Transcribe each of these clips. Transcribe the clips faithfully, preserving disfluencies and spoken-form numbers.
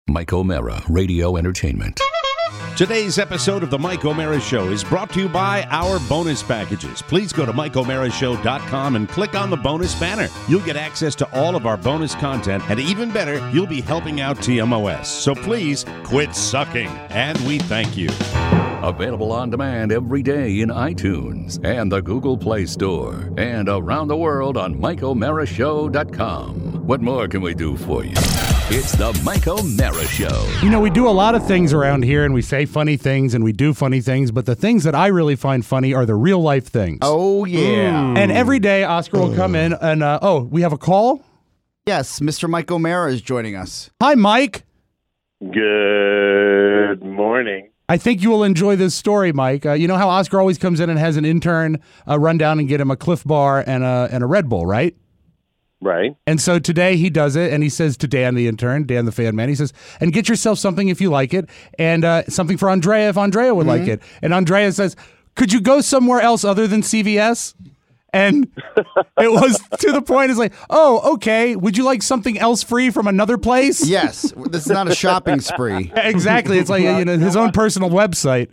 Mike O'Mara, Radio Entertainment. Today's episode of The Mike O'Mara Show is brought to you by our bonus packages. Please go to Mike O'Mara Show dot com and click on the bonus banner. You'll get access to all of our bonus content, and even better, you'll be helping out T M O S. So please quit sucking, and we thank you. Available on demand every day in iTunes and the Google Play Store, and around the world on Mike O'Mara Show dot com. What more can we do for you? It's the Mike O'Mara Show. You know, we do a lot of things around here, and we say funny things, and we do funny things, but the things that I really find funny are the real-life things. Oh, yeah. Mm. And every day, Oscar will come in, and, uh, oh, we have a call? Yes, Mister Mike O'Mara is joining us. Hi, Mike. Good morning. I think you will enjoy this story, Mike. Uh, you know how Oscar always comes in and has an intern uh, run down and get him a Cliff Bar and a, and a Red Bull, right? Right. And so today he does it, and he says to Dan, the intern, Dan the fan man, he says, and get yourself something if you like it, and uh, something for Andrea if Andrea would mm-hmm. like it. And Andrea says, could you go somewhere else other than C V S? And it was to the point, it's like, oh, okay, would you like something else free from another place? Yes, this is not a shopping spree. Exactly. It's like, you know, his own personal website.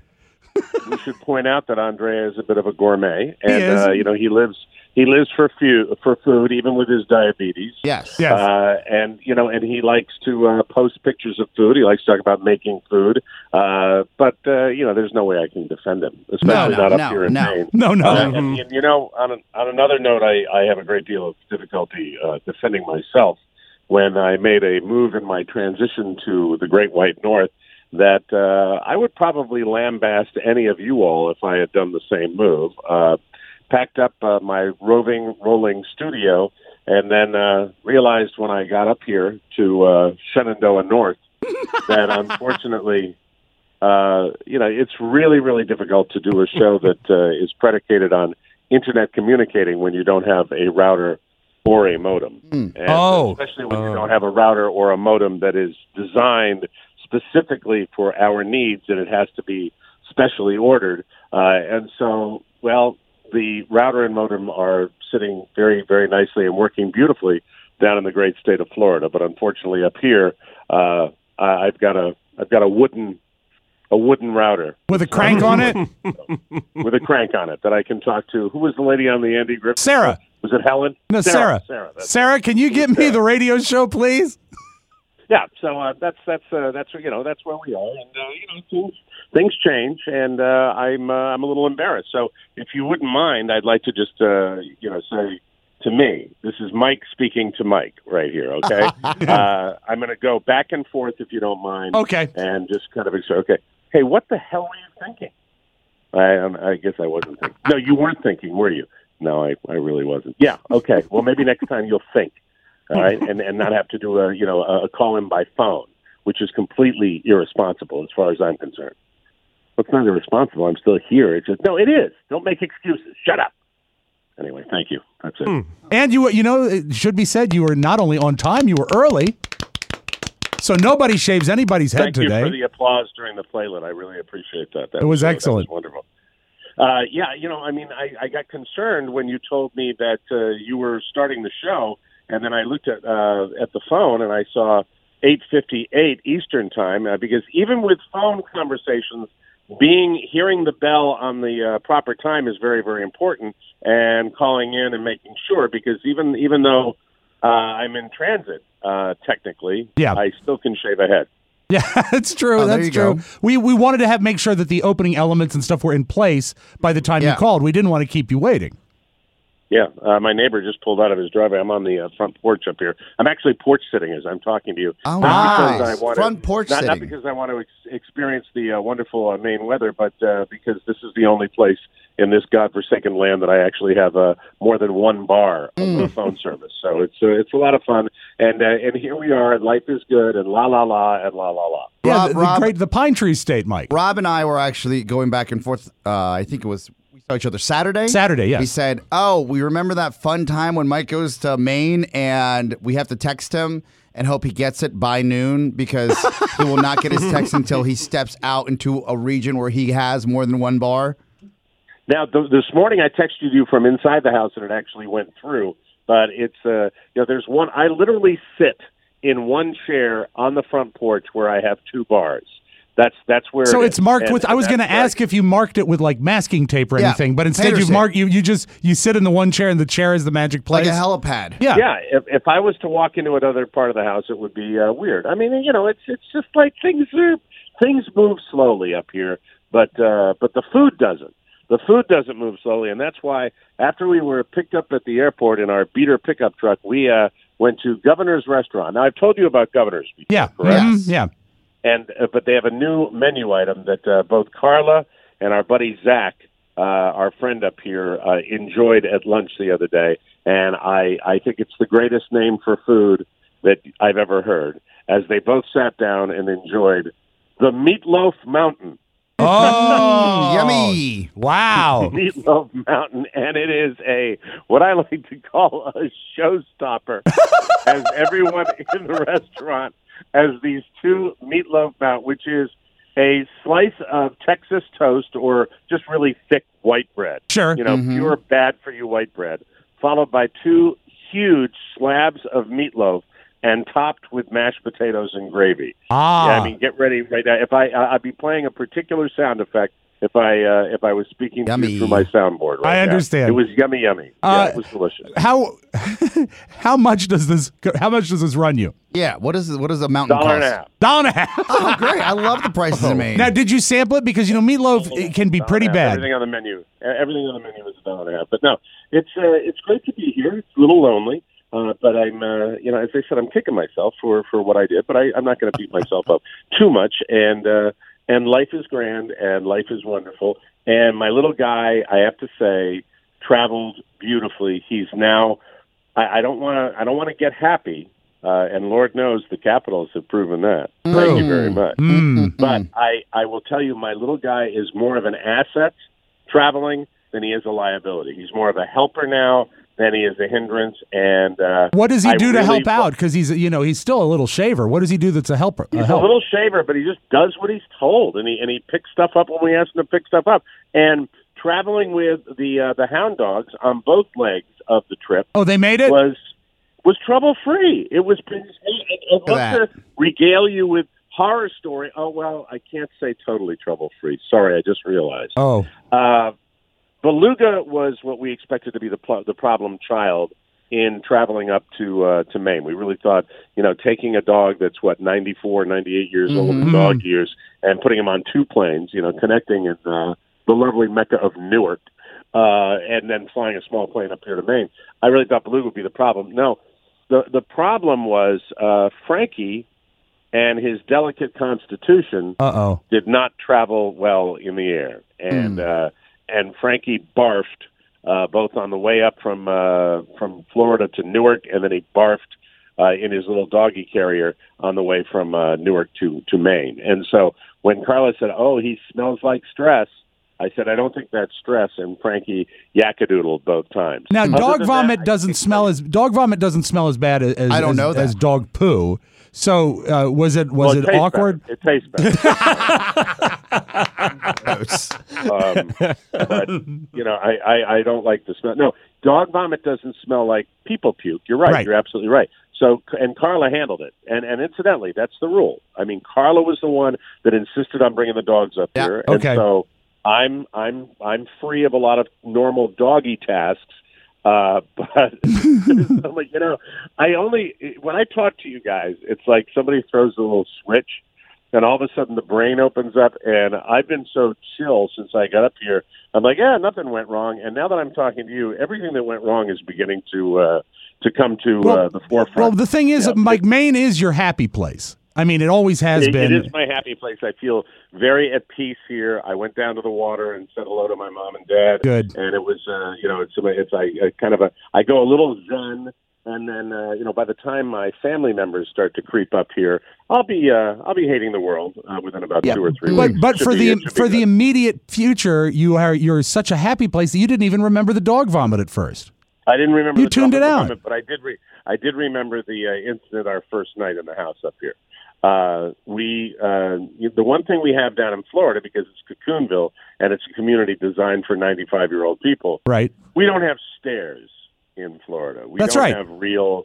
We should point out that Andrea is a bit of a gourmet, and He is. Uh, you know he lives he lives for few, for food, even with his diabetes. Yes, yes. Uh, and you know, and he likes to uh, post pictures of food. He likes to talk about making food. Uh, but uh, you know, there's no way I can defend him, especially no, no, not up no, here in no. Maine. No, no. Uh, Mm-hmm. and, and you know, on an, on another note, I, I have a great deal of difficulty uh, defending myself when I made a move in my transition to the Great White North. That uh, I would probably lambast any of you all if I had done the same move. Uh, packed up uh, my roving, rolling studio, and then uh, realized when I got up here to uh, Shenandoah North that unfortunately, uh, you know, it's really, really difficult to do a show that uh, is predicated on internet communicating when you don't have a router or a modem. Mm. And Oh. especially when Oh. you don't have a router or a modem that is designed specifically for our needs, and it has to be specially ordered. Uh, and so, well, the router and modem are sitting very, very nicely and working beautifully down in the great state of Florida. But unfortunately, up here, uh, I've got a I've got a wooden a wooden router With a crank on it? with a crank on it that I can talk to. Who was the lady on the Andy Griffith? Sarah. Was it Helen? No, Sarah. Sarah. Sarah, Sarah, can you get me Sarah. the radio show, please? Yeah, so uh, that's that's uh, that's you know that's where we are, and uh, you know things things change, and uh, I'm uh, I'm a little embarrassed. So if you wouldn't mind, I'd like to just uh, you know say to me, this is Mike speaking to Mike right here. Okay, uh, I'm going to go back and forth if you don't mind. Okay, and just kind of okay. Hey, what the hell were you thinking? I um, I guess I wasn't thinking. No, you weren't thinking, were you? No, I I really wasn't. Yeah. Okay. Well, maybe next time you'll think. All right, and and not have to do a you know a call in by phone, which is completely irresponsible as far as I'm concerned. Well, it's not irresponsible. I'm still here. It's just no, it is. Don't make excuses. Shut up. Anyway, thank you. That's it. Mm. And you, you know, it should be said you were not only on time, you were early. So nobody shaves anybody's head Thank today. Thank you for the applause during the playlet. I really appreciate that. that it was uh, excellent. That was wonderful. Uh, yeah, you know, I mean, I, I got concerned when you told me that uh, you were starting the show. And then I looked at uh, at the phone and I saw eight fifty-eight Eastern time uh, because even with phone conversations, being hearing the bell on the uh, proper time is very, very important. And calling in and making sure, because even even though uh, I'm in transit uh, technically, yeah. I still can shave a head. Yeah, that's true. Oh, that's true. Go. We we wanted to have make sure that the opening elements and stuff were in place by the time yeah. you called. We didn't want to keep you waiting. Yeah, uh, my neighbor just pulled out of his driveway. I'm on the uh, front porch up here. I'm actually porch sitting as I'm talking to you. Oh, not nice. because I want to, Front porch not, sitting. Not because I want to ex- experience the uh, wonderful uh, Maine weather, but uh, because this is the only place in this godforsaken land that I actually have uh, more than one bar of Mm. uh, phone service. So it's uh, it's a lot of fun. And uh, and here we are, and life is good, and la la la, and la la la. Yeah, Rob, the, the Rob- great the Pine Tree State, Mike. Rob and I were actually going back and forth. Uh, I think it was we saw each other Saturday. Saturday, yes. We said, "Oh, we remember that fun time when Mike goes to Maine, and we have to text him and hope he gets it by noon because he will not get his text until he steps out into a region where he has more than one bar." Now, th- this morning I texted you from inside the house, and it actually went through. But it's, uh, you know, there's one, I literally sit in one chair on the front porch where I have two bars. That's that's where. So it it's is. marked And- with. I and was going to that's where I- ask if you marked it with like masking tape or Yeah, anything, but instead painter's you've tape. marked you. You just you sit in the one chair and the chair is the magic place. Like a helipad. Yeah. Yeah, if if I was to walk into another part of the house, it would be uh, weird. I mean, you know, it's it's just like things are things move slowly up here, but uh, but the food doesn't. The food doesn't move slowly, and that's why after we were picked up at the airport in our beater pickup truck, we uh, went to Governor's Restaurant. Now I've told you about Governor's before, Yeah. correct? Mhm. Yes. Yeah. And uh, but they have a new menu item that uh, both Carla and our buddy Zach, uh, our friend up here, uh, enjoyed at lunch the other day, and I I think it's the greatest name for food that I've ever heard. As they both sat down and enjoyed the Meatloaf Mountain. Oh, Yummy. Wow. Meatloaf Mountain, and it is a what I like to call a showstopper, as everyone in the restaurant has these two Meatloaf Mountain, which is a slice of Texas toast or just really thick white bread. Sure. You know, pure bad for you white bread, followed by two huge slabs of meatloaf and topped with mashed potatoes and gravy. Ah. Yeah, I mean, get ready right now. If I, I I'd be playing a particular sound effect if I uh, if I was speaking to Yummy. you through my soundboard. Right I now. understand. It was yummy, yummy. Uh, yeah, it was delicious. How how much does this how much does this run you? Yeah. What is what does a mountain Dollar cost? and a half. Dollar and a half. Oh, great! I love the prices in Maine. Now, did you sample it? Because you know meatloaf it can be Dollar pretty and a half. bad. Everything on the menu, everything on the menu is a dollar and a half. But no, it's uh, it's great to be here. It's a little lonely. Uh, but I'm, uh, you know, as I said, I'm kicking myself for, for what I did, but I, I'm not going to beat myself up too much. And uh, and life is grand, and life is wonderful. And my little guy, I have to say, traveled beautifully. He's now. I, I don't want to. I don't want to get happy. Uh, and Lord knows the Capitals have proven that. Thank you very much. Mm. But I, I will tell you, my little guy is more of an asset traveling than he is a liability. He's more of a helper now than he is a hindrance. And uh, What does he I do to really- help out? Because he's you know he's still a little shaver. What does he do that's a helper? He's a a help? little shaver, but he just does what he's told, and he and he picks stuff up when we ask him to pick stuff up. And traveling with the uh, the hound dogs on both legs of the trip Oh, they made it. was was trouble free. It was. I'd at love that. to regale you with horror story. Oh well, I can't say totally trouble free. Sorry, I just realized. Oh, Uh, Beluga was what we expected to be the pl- the problem child in traveling up to uh, to Maine. We really thought, you know, taking a dog that's what ninety-four, ninety-eight years old in dog years and putting him on two planes, you know, connecting in uh, the lovely mecca of Newark, uh, and then flying a small plane up here to Maine. I really thought Beluga would be the problem. No, the the problem was uh, Frankie and his delicate constitution uh oh. did not travel well in the air, and uh, and Frankie barfed uh, both on the way up from uh, from Florida to Newark, and then he barfed uh, in his little doggy carrier on the way from uh, Newark to to Maine. And so when Carla said, "Oh, he smells like stress," I said, "I don't think that's stress," and Frankie yakkadoodled both times. Now, Other dog than vomit that, I doesn't think smell as dog vomit doesn't smell as bad as I don't as, know that. as dog poo. So uh, was it was well, it, tastes awkward? better. It tastes better. Gross. Um, but you know, I, I, I don't like the smell. No, dog vomit doesn't smell like people puke. You're right. Right. You're absolutely right. So, and Carla handled it. And and incidentally, that's the rule. I mean, Carla was the one that insisted on bringing the dogs up Yeah. here. Okay. And so I'm I'm I'm free of a lot of normal doggy tasks. Uh, but like, you know, I only when I talk to you guys, it's like somebody throws a little switch, and all of a sudden the brain opens up. And I've been so chill since I got up here. I'm like, yeah, nothing went wrong. And now that I'm talking to you, everything that went wrong is beginning to uh, to come to Well- uh, the forefront. Well, the thing is, Yeah. Mike, Maine is your happy place. I mean, it always has It, been. it is my happy place. I feel very at peace here. I went down to the water and said hello to my mom and dad. Good. And it was, uh, you know, it's it's I, I kind of a I go a little zen, and then uh, you know, by the time my family members start to creep up here, I'll be uh, I'll be hating the world uh, within about Yeah. two or three But weeks. but Should for be- the it should be for the good. immediate future, you are you're such a happy place that you didn't even remember the dog vomit at first. I didn't remember. You the tuned it Trump out. moment, but I did. Re- I did remember the uh, incident our first night in the house up here. Uh, we uh, the one thing we have down in Florida, because it's Cocoonville and it's a community designed for ninety-five year old people. Right. We don't have stairs in Florida. We That's don't right. have real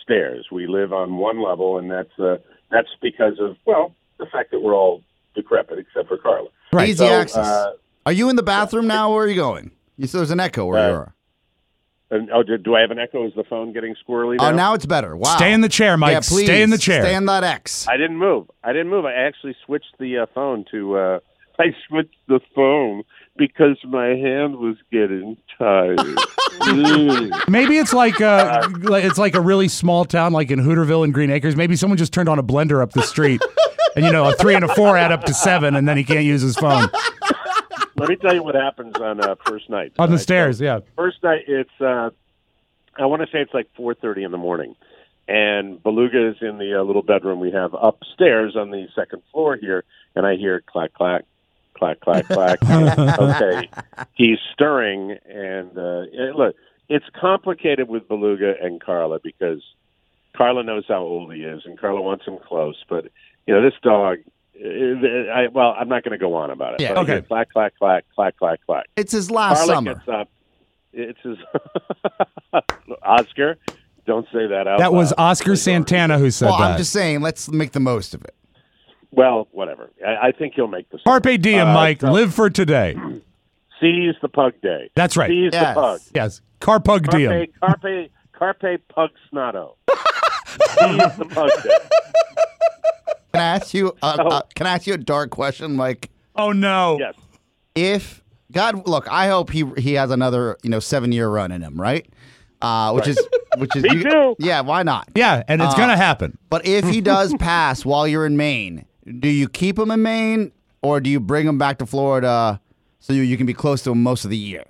stairs. We live on one level, and that's uh, that's because of, well, the fact that we're all decrepit except for Carla. Right. Easy So, access. uh, Are you in the bathroom now? Where are you going? You said there's an echo where Uh, you are. And, oh, do, do I have an echo? Is the phone getting squirrely now? Oh, now it's better. Wow. Stay in the chair, Mike. Yeah, please. Stay in the chair. Stay in that X. I didn't move. I didn't move. I actually switched the uh, phone to. Uh, I switched the phone because my hand was getting tired. Mm. Maybe it's like uh, like- it's like a really small town, like in Hooterville and Green Acres. Maybe someone just turned on a blender up the street, and you know, a three and a four add up to seven, and then he can't use his phone Let me tell you what happens on uh, first night. on the Right? stairs. So, Yeah. First night, it's. Uh, I want to say it's like four thirty in the morning, and Beluga is in the uh, little bedroom we have upstairs on the second floor here, and I hear clack clack. Clack, clack, clack. Okay. He's stirring, and uh, it- look, it's complicated with Beluga and Carla because Carla knows how old he is, and Carla wants him close. But, you know, this dog, uh, I, well, I'm not going to go on about it. Yeah, but I okay. hear clack, clack, clack, clack, clack, clack. It's his last Carla summer. gets up. It's his Oscar. Don't say that out That was loud. Oscar Santana who said Well, that. I'm just saying, let's make the most of it. Well, whatever. I, I think he'll make the Carpe diem, Uh, Mike. so- Live for today. Seize the pug day. That's right. Seize Yes. the pug. Yes. Carpug diem. Carpe, carpe, carpe pug snotto. Seize the pug day. Can I ask you? Uh, Oh. uh, can I ask you a dark question, Mike? Oh no. Yes. If God, look, I hope he he has another you know seven year run in him, right? Uh, which is which is Me you- too. Yeah, why not? Yeah, and it's Uh, gonna happen. But if he does pass while you're in Maine, do you keep him in Maine or do you bring him back to Florida so you, you can be close to him most of the year?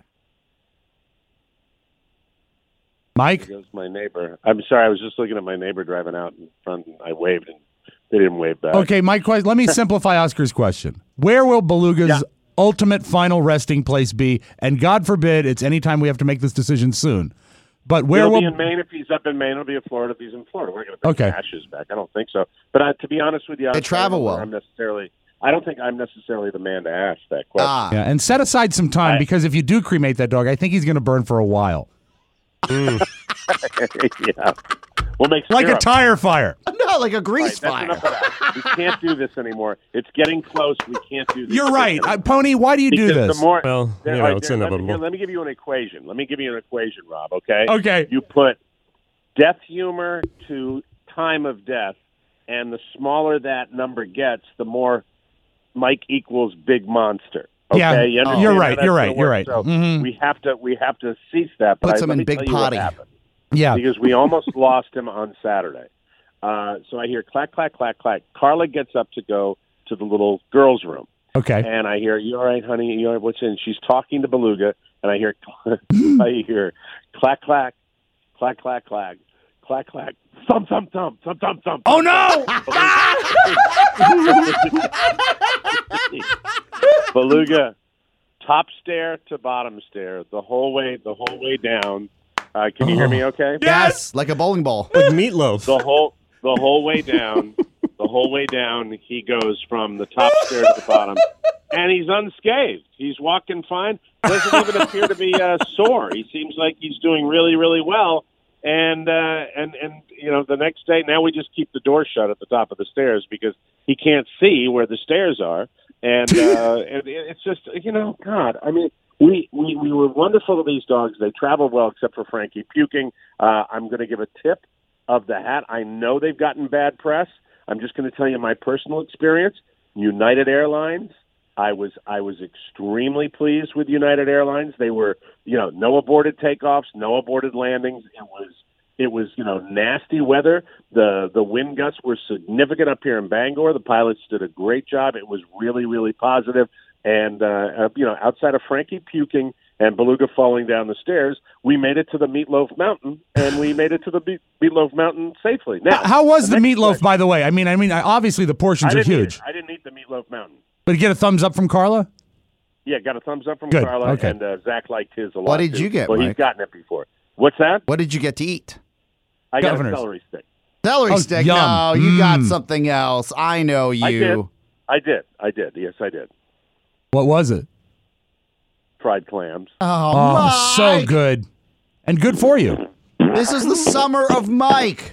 Mike. There goes my neighbor. I'm sorry. I was just looking at my neighbor driving out in front, and I waved, and they didn't wave back. Okay, Mike. que- Let me simplify Oscar's question. Where will Beluga's Yeah. ultimate final resting place be? And God forbid it's any time we have to make this decision soon. But where He'll will be in Maine if he's up in Maine. It'll be in Florida if he's in Florida. We're going to bring Okay. Ashes back. I don't think so. But uh, to be honest with you, They I'm- travel I don't know well. I'm necessarily. I don't think I'm necessarily the man to ask that question. Ah, Yeah, and set aside some time I- because if you do cremate that dog, I think he's going to burn for a while, yeah. We'll make like a syrup. tire fire. no, like a All right, grease that's fire. enough of that. We can't do this anymore. It's getting close. We can't do this. You're right, anymore. uh, Pony. Why do you do Because this? The more, Well, there- you all know, right, it's there- let me- inevitable. here, Let me give you an equation. Let me give you an equation, Rob. Okay. Okay. You put death humor to time of death, and the smaller that number gets, the more Mike equals big monster. Okay, Yeah, you understand you're how right, that's you're gonna right, you're work? right. So Mhm. we have to we have to cease that. But Puts I, him let in me big tell you what potty. happened. Yeah. Because we almost lost him on Saturday. Uh, so I hear clack, clack, clack, clack. Carla gets up to go to the little girls' room. Okay. And I hear, "You all right, honey? You all right? What's in?" She's talking to Beluga, and I hear, I hear, clack, clack, clack, clack, clack, clack, clack, thump, thump, thump, thump, thump, thump. Oh no! Beluga, top stair to bottom stair, the whole way, the whole way down. Uh, can you hear me? Okay. Yes, like a bowling ball. Like meatloaf. The whole, the whole way down, the whole way down. He goes from the top stair to the bottom, and he's unscathed. He's walking fine. Doesn't even appear to be uh, sore. He seems like he's doing really, really well. And uh, and and you know, the next day, now we just keep the door shut at the top of the stairs because he can't see where the stairs are. And uh, and it's just, you know, God, I mean, we, we, we were wonderful to these dogs. They travel well, except for Frankie puking. Uh, I'm going to give a tip of the hat. I know they've gotten bad press. I'm just going to tell you my personal experience. United Airlines. I was I was extremely pleased with United Airlines. They were, you know, no aborted takeoffs, no aborted landings. It was it was, you know, nasty weather. The the wind gusts were significant up here in Bangor. The pilots did a great job. It was really, really positive. And, uh, uh, you know, outside of Frankie puking and Beluga falling down the stairs, we made it to the Meatloaf Mountain, and we made it to the Meat- Meatloaf Mountain safely. Now, How was the next meatloaf, question- by the way? I mean, I mean, obviously the I portions are didn't eat huge. it. I didn't eat the Meatloaf Mountain. But you get a thumbs up from Carla? Yeah, got a thumbs up from Good, Carla, okay. and uh, Zach liked his a lot. What did too. you get, Well, he's Mike? gotten it before. What's that? What did you get to eat? I got Governor's. a celery stick. Celery Oh, stick. yum. No, you got Mm. something else. I know you. I did. I did. I did. Yes, I did. What was it? Fried clams. Oh, Oh, so Mike. good. And good for you. This is the summer of Mike.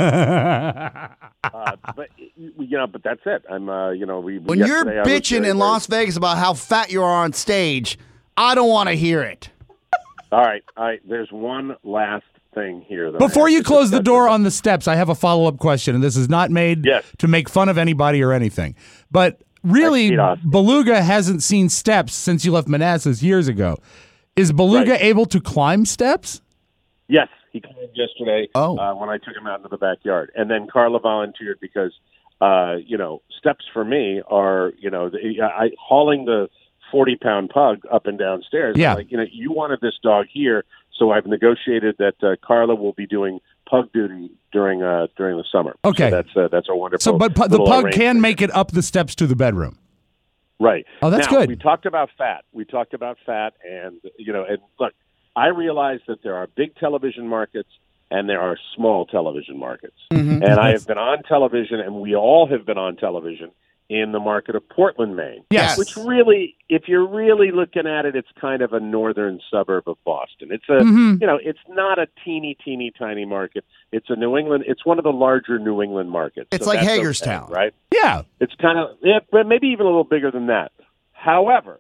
uh, but you know, but that's it. I'm, uh, you know, we When you're yesterday I was bitching very, in very- Las Vegas about how fat you are on stage, I don't want to hear it. All right, all right. There's one last thing here. That I Before have you to close the discuss door with- on the steps, I have a follow-up question, and this is not made Yes. to make fun of anybody or anything. But really, Pete Austin. Beluga hasn't seen steps since you left Manassas years ago. Is Beluga Right. able to climb steps? Yes, he climbed yesterday Oh. uh, when I took him out into the backyard. And then Carla volunteered because, uh, you know, steps for me are, you know, the, I, hauling the forty-pound pug up and down stairs. Yeah. I'm like, you know, you wanted this dog here, so I've negotiated that uh, Carla will be doing pug duty during uh, during the summer. Okay. So that's, uh, that's a wonderful So, but pu- the little pug arrangement. can make it up the steps to the bedroom. Right. Oh, that's now, good. We talked about fat. We talked about fat, and you know, and look, I realize that there are big television markets and there are small television markets, Mm-hmm. and I have been on television, and we all have been on television in the market of Portland, Maine. Yes. Which really, if you're really looking at it, it's kind of a northern suburb of Boston. It's a, Mhm. you know, it's not a teeny, teeny, tiny market. It's a New England. It's one of the larger New England markets. It's So like that's okay, Hagerstown. right? Yeah. It's kind of, yeah, but maybe even a little bigger than that. However,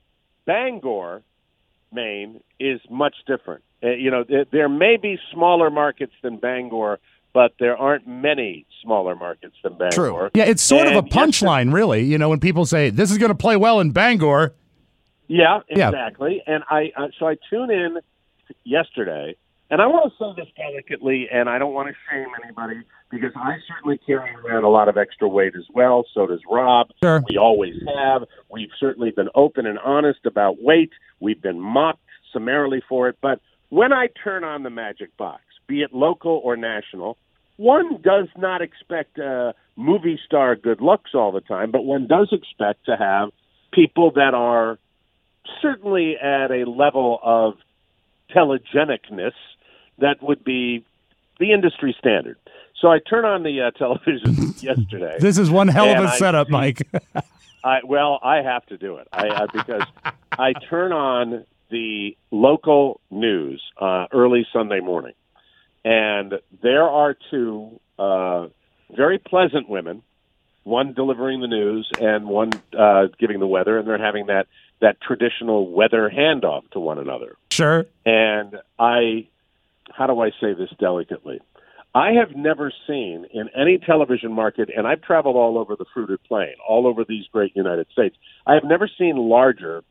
Bangor, Maine, is much different. Uh, you know, there, there may be smaller markets than Bangor, but there aren't many smaller markets than Bangor. True. Yeah, it's sort of And a punchline, really. You know, when people say, this is going to play well in Bangor. Yeah, Yeah. exactly. And I, uh, so I tune in yesterday, and I want to say this delicately, and I don't want to shame anybody because I certainly carry around a lot of extra weight as well. So does Rob. Sure. We always have. We've certainly been open and honest about weight. We've been mocked summarily for it. But when I turn on the Magic Box, be it local or national, one does not expect uh, movie star good looks all the time, but one does expect to have people that are certainly at a level of telegenicness that would be the industry standard. So I turn on the uh, television yesterday. This is one hell of And a I setup, see- Mike. I, well, I have to do it I, I, because I turn on the local news uh, early Sunday morning, and there are two uh, very pleasant women, one delivering the news and one uh, giving the weather, and they're having that, that traditional weather handoff to one another. Sure. And I, how do I say this delicately? I have never seen in any television market, and I've traveled all over the fruited plain, all over these great United States. I have never seen larger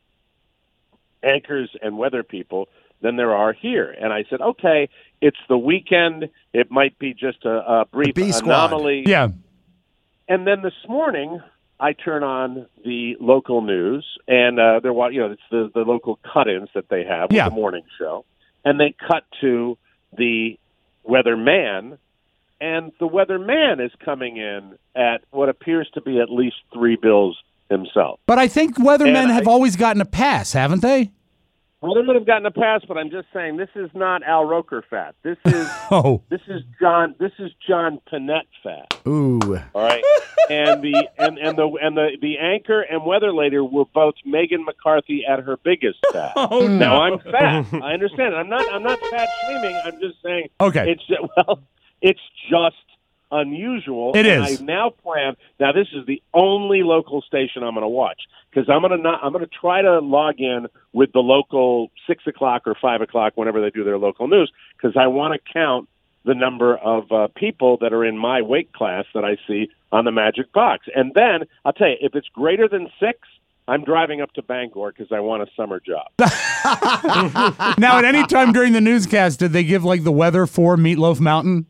anchors and weather people than there are here. And I said, okay, it's the weekend. It might be just a, a brief B squad. anomaly. Yeah. And then this morning, I turn on the local news, and uh, they're wa- you know it's the, the local cut-ins that they have with Yeah. the morning show, and they cut to the weatherman, and the weatherman is coming in at what appears to be at least three bills himself. But I think weathermen And have I- always gotten a pass, haven't they? Weathermen have gotten a pass, but I'm just saying this is not Al Roker fat. This is Oh. this is John this is John Panette fat. Ooh. All right, and the and, and the and the the anchor and weather lady were both Megan McCarthy at her biggest fat. Oh, Now I'm fat. I understand. I'm not. I'm not fat shaming. I'm just saying. Okay. It's ju- well. It's just unusual. It and is. I now plan. Now this is the only local station I'm going to watch because I'm going to not. I'm going to try to log in with the local six o'clock or five o'clock whenever they do their local news because I want to count the number of uh, people that are in my weight class that I see on the Magic Box. And then I'll tell you, if it's greater than six, I'm driving up to Bangor because I want a summer job. Now, at any time during the newscast, did they give like the weather for Meatloaf Mountain?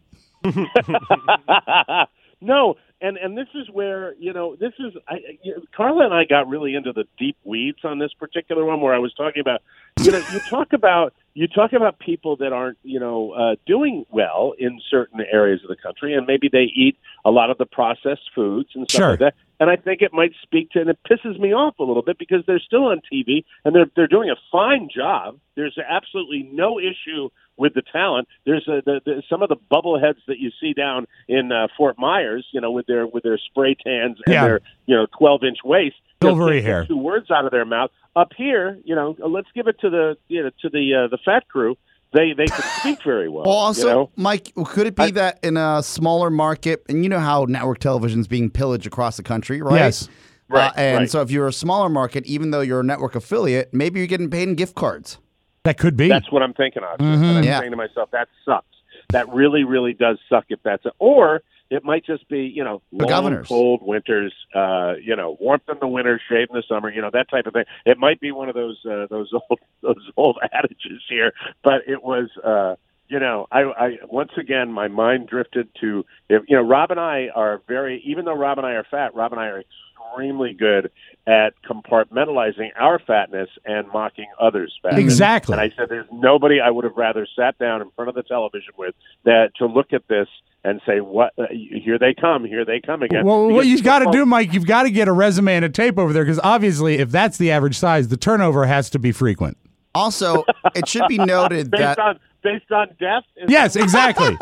No, and and this is where you know this is I, you know, Carla and I got really into the deep weeds on this particular one where I was talking about you know you talk about you talk about people that aren't you know uh, doing well in certain areas of the country and maybe they eat a lot of the processed foods and stuff Sure. like that. And I think it might speak to, and it pisses me off a little bit because they're still on T V and they're they're doing a fine job. There's absolutely no issue with the talent. There's a, the, the, some of the bubbleheads that you see down in uh, Fort Myers, you know, with their with their spray tans and Yeah. their you know twelve inch waist, you know, Silvery can't get hair. two words out of their mouth. Up here, you know, let's give it to the you know to the uh, the fat crew. they they could speak very well. Well, also, you know? Mike, could it be I- that in a smaller market, and you know how network television is being pillaged across the country, right? Yes. Right, Uh, and right. so if you're a smaller market, even though you're a network affiliate, maybe you're getting paid in gift cards. That could be. That's what I'm thinking of. And I'm Yeah. saying to myself, that sucks. That really, really does suck if that's it. Or it might just be, you know, The long, governors. cold winters, uh, you know, warmth in the winter, shade in the summer, you know, that type of thing. It might be one of those uh, those old those old adages here, but it was, uh, you know, I, I once again my mind drifted to, if you know, Rob and I are very, even though Rob and I are fat, Rob and I are extremely good at compartmentalizing our fatness and mocking others' fatness. Exactly. And I said, there's nobody I would have rather sat down in front of the television with that to look at this and say, "What? Uh, here they come! Here they come again." Well, what Because you've got to football- do, Mike, you've got to get a resume and a tape over there because obviously, if that's the average size, the turnover has to be frequent. Also, it should be noted based that, on based on death. Is Yes, exactly.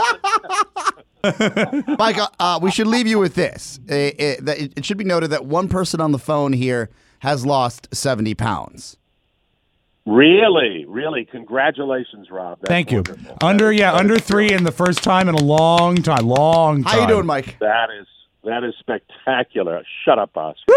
Mike, uh, uh, we should leave you with this. Uh, it, that it, it should be noted that one person on the phone here has lost seventy pounds. Really, really, congratulations, Rob. That's Thank you. wonderful. Under, That is- yeah, that under is three really- in the first time in a long time. Long time. How you doing, Mike? That is that is spectacular. Shut up, Oscar.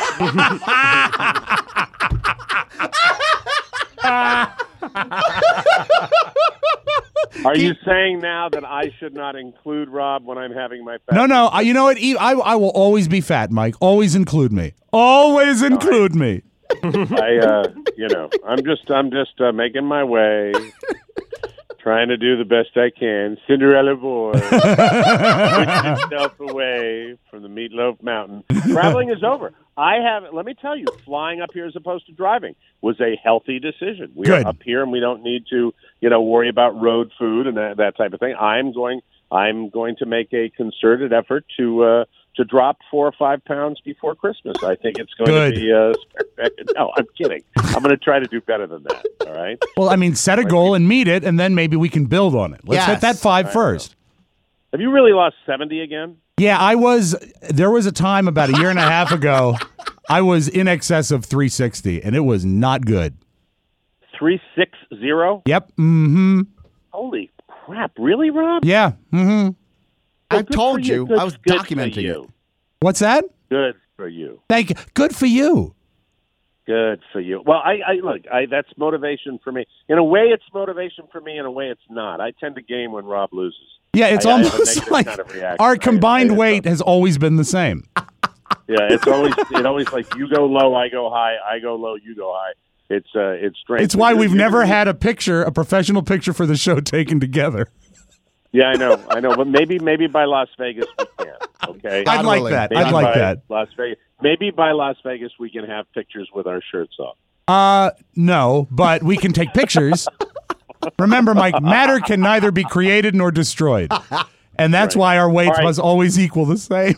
Are you saying now that I should not include Rob when I'm having my fat? No, no. I- You know what? E- I, I will always be fat, Mike. Always include me. Always include me. I, uh, you know, I'm just, I'm just uh, making my way, trying to do the best I can. Cinderella boy, push yourself away from the Meatloaf Mountain. Traveling is over. I have. Let me tell you, flying up here as opposed to driving was a healthy decision. We Good. are up here, and we don't need to, you know, worry about road food and that, that type of thing. I'm going. I'm going to make a concerted effort to. Uh, to drop four or five pounds before Christmas. I think it's going Good. to be, uh, no, I'm kidding. I'm going to try to do better than that, all right? Well, I mean, set a goal and meet it, and then maybe we can build on it. Let's hit Yes. that five first. Have you really lost seventy again? Yeah, I was. There was a time about a year and a half ago, I was in excess of three sixty, and it was not good. three six zero? Yep. Mm-hmm. Holy crap. Really, Rob? Yeah. Mm-hmm. I Well, good told for you. Good- I was good for documenting you. it. What's that? Good for you. Thank you. Good for you. Good for you. Well, I, I look, I, that's motivation for me. In a way, it's motivation for me. In a way, it's not. I tend to gain when Rob loses. Yeah, it's I- I have a almost negative like kind of reaction. our I- combined I- weight has always been the same. Yeah, it's always it always like you go low, I go high, I go low, you go high. It's uh, it's strange. It's why You're- we've you're- never had a picture, a professional picture for the show taken together. Yeah, I know, I know, but maybe maybe by Las Vegas we can. Okay, I'd like willing. that. Maybe I'd like by that. Las Vegas. Maybe by Las Vegas we can have pictures with our shirts off. Uh, no, but we can take pictures. Remember, Mike, matter can neither be created nor destroyed. And that's Right. why our weights All right. must always equal the same.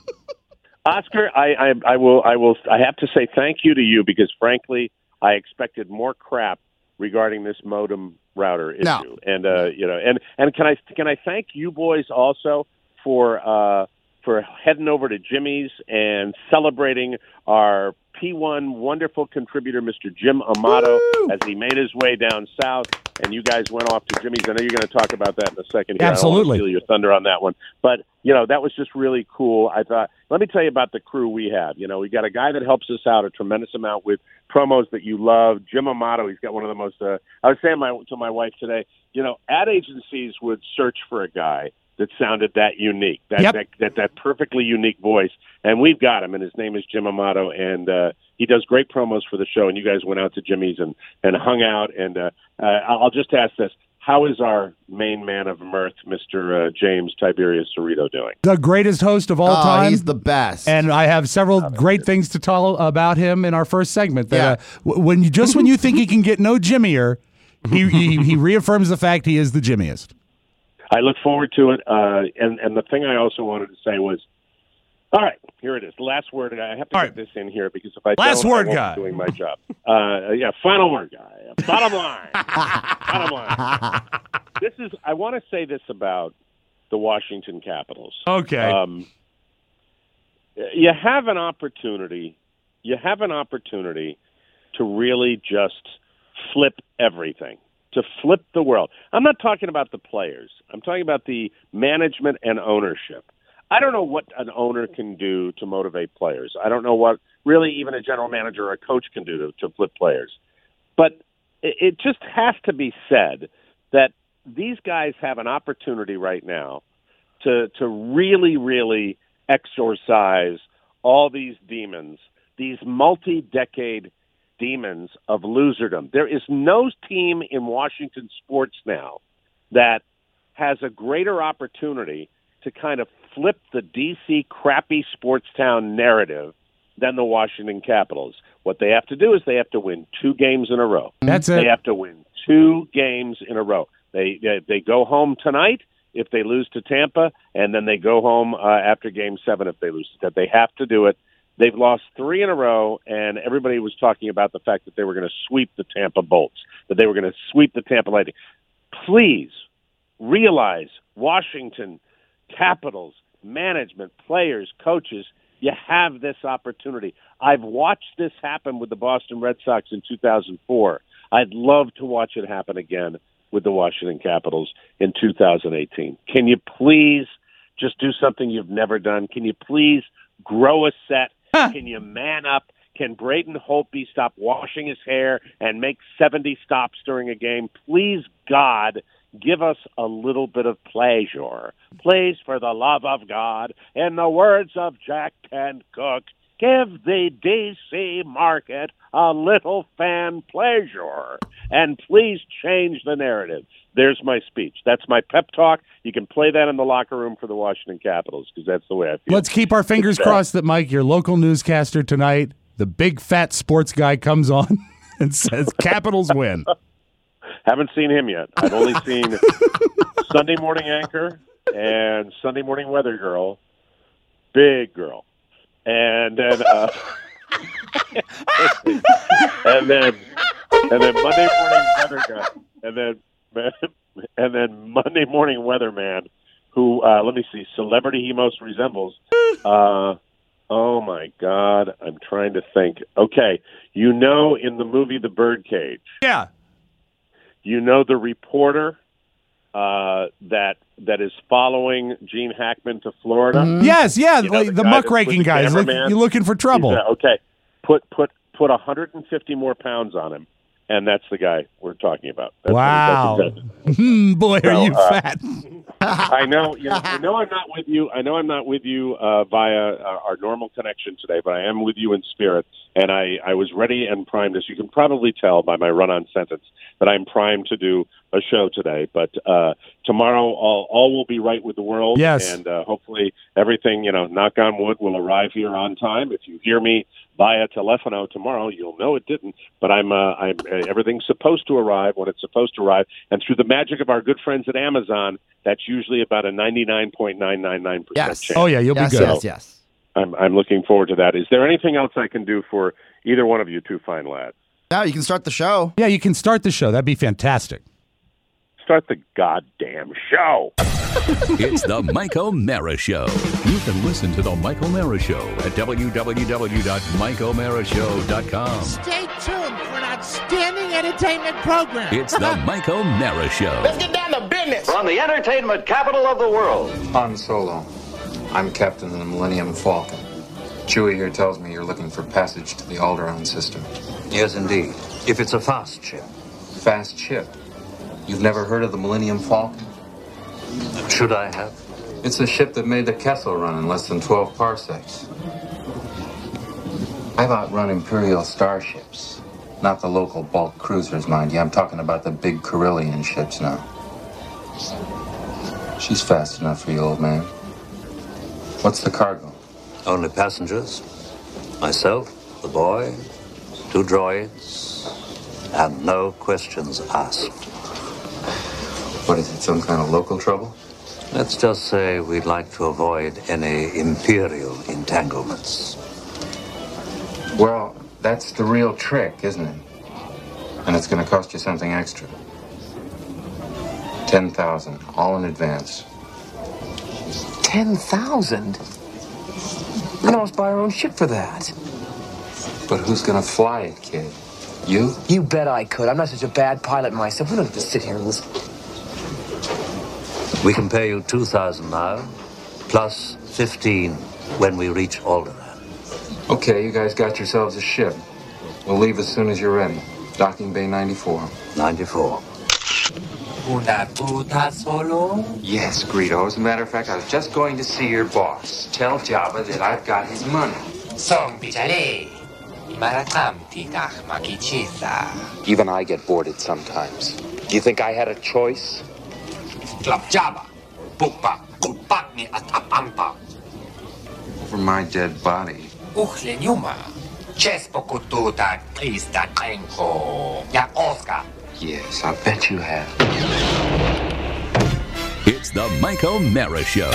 Oscar, I, I I will I will I have to say thank you to you because frankly I expected more crap regarding this modem router issue. No. And uh, you know, and and can I can I thank you boys also for uh, for heading over to Jimmy's and celebrating our P one wonderful contributor, Mister Jim Amato, as he made his way down south, and you guys went off to Jimmy's. I know you're going to talk about that in a second here. I don't Absolutely. want to steal your thunder on that one. But, you know, that was just really cool. I thought, let me tell you about the crew we have. You know, we got a guy that helps us out a tremendous amount with promos that you love, Jim Amato. He's got one of the most, uh, I was saying my, to my wife today, you know, ad agencies would search for a guy that sounded that unique, that, Yep. that, that that perfectly unique voice. And we've got him, and his name is Jim Amato, and uh, he does great promos for the show. And you guys went out to Jimmy's and, and hung out. And uh, uh, I'll just ask this. How is our main man of mirth, Mister Uh, James Tiberius Cerrito, doing? The greatest host of all Oh, time. he's the best. And I have several great things to tell about him in our first segment. That, Yeah. uh, w- when you just when you think he can get no Jimmier, he, he he reaffirms the fact he is the Jimmiest. I look forward to it. Uh, and, and the thing I also wanted to say was, all right, here it is. The last word. I have to All get right. this in here because if I Last don't, word I won't guy. be doing my job. Uh, yeah, final word guy. Bottom line. Bottom line. This is. I want to say this about the Washington Capitals. Okay. Um, you have an opportunity. You have an opportunity to really just flip everything. to flip the world. I'm not talking about the players. I'm talking about the management and ownership. I don't know what an owner can do to motivate players. I don't know what really even a general manager or a coach can do to, to flip players. But it, it just has to be said that these guys have an opportunity right now to to really, really exorcise all these demons, these multi-decade demons of loserdom. There is no team in Washington sports now that has a greater opportunity to kind of flip the D C crappy sports town narrative than the Washington Capitals. What they have to do is they have to win two games in a row. That's it. They have to win two games in a row. They they, they go home tonight if they lose to Tampa, and then they go home uh, after Game seven if they lose to Tampa. They have to do it. They've lost three in a row, and everybody was talking about the fact that they were going to sweep the Tampa Bolts, that they were going to sweep the Tampa Lightning. Please realize, Washington Capitals, management, players, coaches, you have this opportunity. I've watched this happen with the Boston Red Sox in two thousand four. I'd love to watch it happen again with the Washington Capitals in two thousand eighteen. Can you please just do something you've never done? Can you please grow a set? Huh. Can you man up? Can Braden Holtby stop washing his hair and make seventy stops during a game? Please, God, give us a little bit of pleasure. Please, for the love of God, in the words of Jack Kent Cooke, give the D C market a little fan pleasure. And please change the narrative. There's my speech. That's my pep talk. You can play that in the locker room for the Washington Capitals because that's the way I feel. Let's keep our fingers crossed that, Mike, your local newscaster tonight, the big fat sports guy, comes on and says Capitals win. Haven't seen him yet. I've only seen Sunday morning anchor and Sunday morning weather girl, big girl, and then uh, and then and then Monday morning weather guy, and then and then Monday morning weatherman, who uh, let me see, celebrity he most resembles. Uh, oh my God, I'm trying to think. Okay, you know, in the movie The Birdcage, yeah. You know the reporter uh, that that is following Gene Hackman to Florida? Mm-hmm. Yes, yeah, you know, like the, the guy muckraking guy. Look, you're looking for trouble. Uh, okay, put put put one hundred fifty more pounds on him, and that's the guy we're talking about. That's wow. What, that's exactly. Boy, so, are you uh, fat. I know, you know, I know I'm not with you. I know I'm not with you uh, via uh, our normal connection today, but I am with you in spirit. And I, I was ready and primed, as you can probably tell by my run-on sentence, that I'm primed to do a show today. But uh, tomorrow, all, all will be right with the world. Yes. And uh, hopefully everything, you know, knock on wood, will arrive here on time. If you hear me via telefono tomorrow, you'll know it didn't. But I'm, uh, I'm uh, everything's supposed to arrive when it's supposed to arrive. And through the magic of our good friends at Amazon, that's usually about a ninety-nine point nine nine nine percent Yes. chance. Oh, yeah, you'll yes, be good. Yes, yes. I'm, I'm looking forward to that. Is there anything else I can do for either one of you two fine lads? Now you can start the show. Yeah, you can start the show. That'd be fantastic. Start the goddamn show. It's the Mike O'Mara Show. You can listen to the Mike O'Mara Show at w w w dot mike o'mara show dot com. Stay tuned for an outstanding entertainment program. It's the Mike O'Mara Show. Let's get down to business. From the entertainment capital of the world. Han Solo. I'm captain of the Millennium Falcon. Chewie here tells me you're looking for passage to the Alderaan system. Yes, indeed. If it's a fast ship. Fast ship? You've never heard of the Millennium Falcon? Should I have? It's a ship that made the Kessel run in less than twelve parsecs. I've outrun Imperial starships. Not the local bulk cruisers, mind you. I'm talking about the big Carillion ships now. She's fast enough for you, old man. What's the cargo? Only passengers. Myself, the boy, two droids, and no questions asked. What is it, some kind of local trouble? Let's just say we'd like to avoid any Imperial entanglements. Well, that's the real trick, isn't it? And it's going to cost you something extra. Ten thousand, all in advance. Ten thousand? We can almost buy our own ship for that. But who's going to fly it, kid? You? You bet I could. I'm not such a bad pilot myself. We don't have to sit here and listen. We can pay you two thousand now, plus fifteen when we reach Alderaan. Okay, you guys got yourselves a ship. We'll leave as soon as you're ready. Docking Bay ninety-four. ninety-four. Una puta solo? Yes, Greedo. As a matter of fact, I was just going to see your boss. Tell Jabba that I've got his money. Song pichale. Marakamti nach makichisa. Even I get boarded sometimes. Do you think I had a choice? Club Jabba. Pukpa. Kupak ni atapampa. Over my dead body. Uchle nyuma. Chespo kututa krista trenko. Ya Oscar. Yes, I bet you have. It's the Mike O'Mara Show.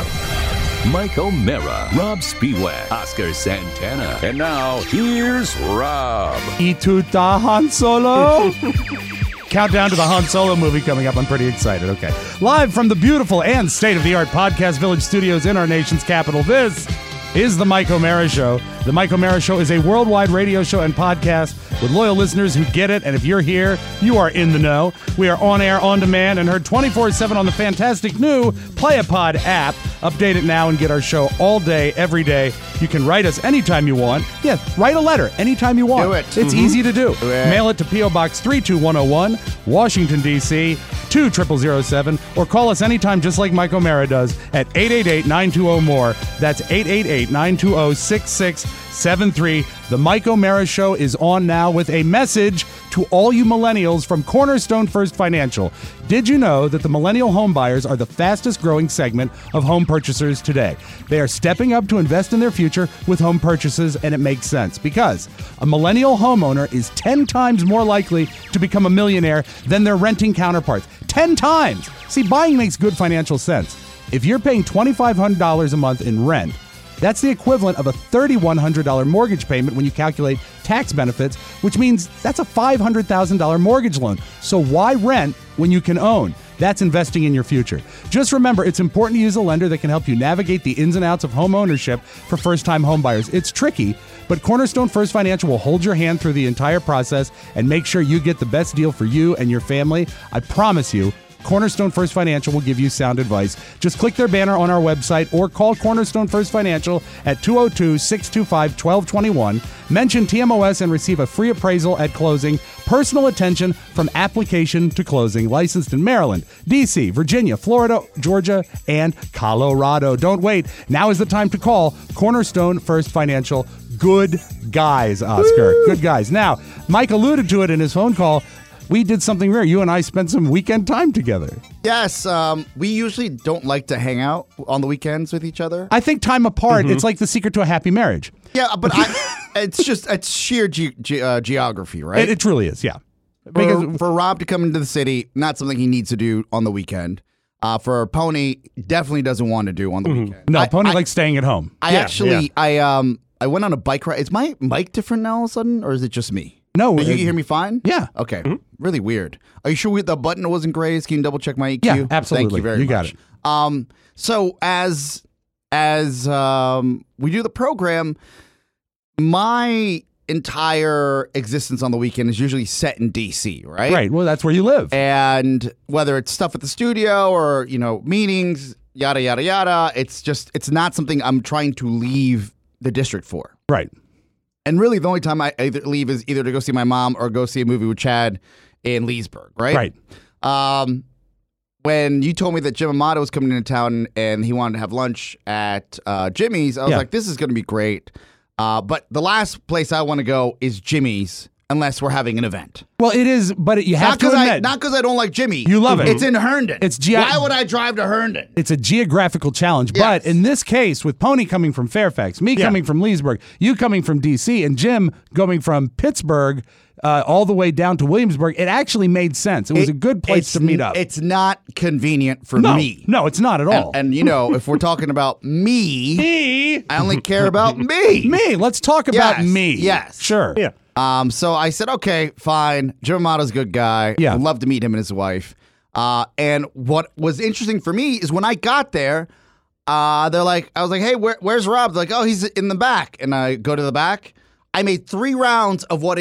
Mike O'Mara, Rob Spiewak, Oscar Santana. And now, here's Rob. Ituta Han Solo. Countdown to the Han Solo movie coming up. I'm pretty excited. Okay. Live from the beautiful and state-of-the-art Podcast Village studios in our nation's capital, this is the Mike O'Mara Show. The Mike O'Mara Show is a worldwide radio show and podcast with loyal listeners who get it, and if you're here, you are in the know. We are on air, on demand, and heard twenty-four seven on the fantastic new Playapod app. Update it now and get our show all day, every day. You can write us anytime you want. Yeah, write a letter anytime you want. Do it. It's Mm-hmm. easy to do. Do it. Mail it to P O. Box three two one oh one, Washington, D C two zero zero seven, or call us anytime just like Mike O'Mara does at eight eight eight, nine two zero, M O R E. That's eight eight eight, nine two zero, six six seven three. The Mike O'Mara Show is on now with a message to all you millennials from Cornerstone First Financial. Did you know that the millennial home buyers are the fastest growing segment of home purchasers today? They are stepping up to invest in their future with home purchases, and it makes sense because a millennial homeowner is ten times more likely to become a millionaire than their renting counterparts. ten times! See, buying makes good financial sense. If you're paying twenty-five hundred dollars a month in rent, that's the equivalent of a three thousand one hundred dollars mortgage payment when you calculate tax benefits, which means that's a five hundred thousand dollars mortgage loan. So why rent when you can own? That's investing in your future. Just remember, it's important to use a lender that can help you navigate the ins and outs of home ownership for first-time home buyers. It's tricky, but Cornerstone First Financial will hold your hand through the entire process and make sure you get the best deal for you and your family. I promise you, Cornerstone First Financial will give you sound advice. Just click their banner on our website or call Cornerstone First Financial at two oh two, six two five, one two two one. Mention T M O S and receive a free appraisal at closing. Personal attention from application to closing. Licensed in Maryland, D C, Virginia, Florida, Georgia, and Colorado. Don't wait. Now is the time to call Cornerstone First Financial. Good guys, Oscar. Woo! Good guys. Now, Mike alluded to it in his phone call. We did something rare. You and I spent some weekend time together. Yes, um, we usually don't like to hang out on the weekends with each other. I think time apart, mm-hmm. It's like the secret to a happy marriage. Yeah, but I, it's just, it's sheer ge- ge- uh, geography, right? It, it truly is, yeah. Because for, for Rob to come into the city, not something he needs to do on the weekend. Uh, for Pony, definitely doesn't want to do on the mm-hmm. weekend. No, I, Pony I, likes staying at home. I yeah, actually, yeah. I um, I went on a bike ride. Is my mic different now all of a sudden, or is it just me? No. You can hear me fine? Yeah. Okay. Mm-hmm. Really weird. Are you sure we, the button wasn't grazed? Can you double check my E Q? Yeah, absolutely. Thank you very you much. got it. Um, so as as um, we do the program, my entire existence on the weekend is usually set in D C, right? Right. Well, that's where you live. And whether it's stuff at the studio or, you know, meetings, yada, yada, yada, it's just, it's not something I'm trying to leave the district for. Right. And really, the only time I either leave is either to go see my mom or go see a movie with Chad in Leesburg, right? Right. Um, when you told me that Jim Amato was coming into town and he wanted to have lunch at uh, Jimmy's, I was yeah. like, this is going to be great. Uh, but the last place I want to go is Jimmy's, unless we're having an event. Well, it is, but you have not to admit. I, not because I don't like Jimmy. You love it. It's in Herndon. It's ge- Why would I drive to Herndon? It's a geographical challenge. Yes. But in this case, with Pony coming from Fairfax, me yeah. coming from Leesburg, you coming from D C, and Jim going from Pittsburgh uh, all the way down to Williamsburg, it actually made sense. It was it, a good place to meet up. It's not convenient for no, me. No, it's not at all. And, and you know, if we're talking about me, me, I only care about me. Me. Let's talk about yes. me. Yes. Sure. Yeah. Um, so I said, okay, fine. Jim Amato's a good guy. Yeah. I'd love to meet him and his wife. Uh, and what was interesting for me is when I got there, uh, they're like, I was like, hey, where, where's Rob? They're like, oh, he's in the back. And I go to the back. I made three rounds of what is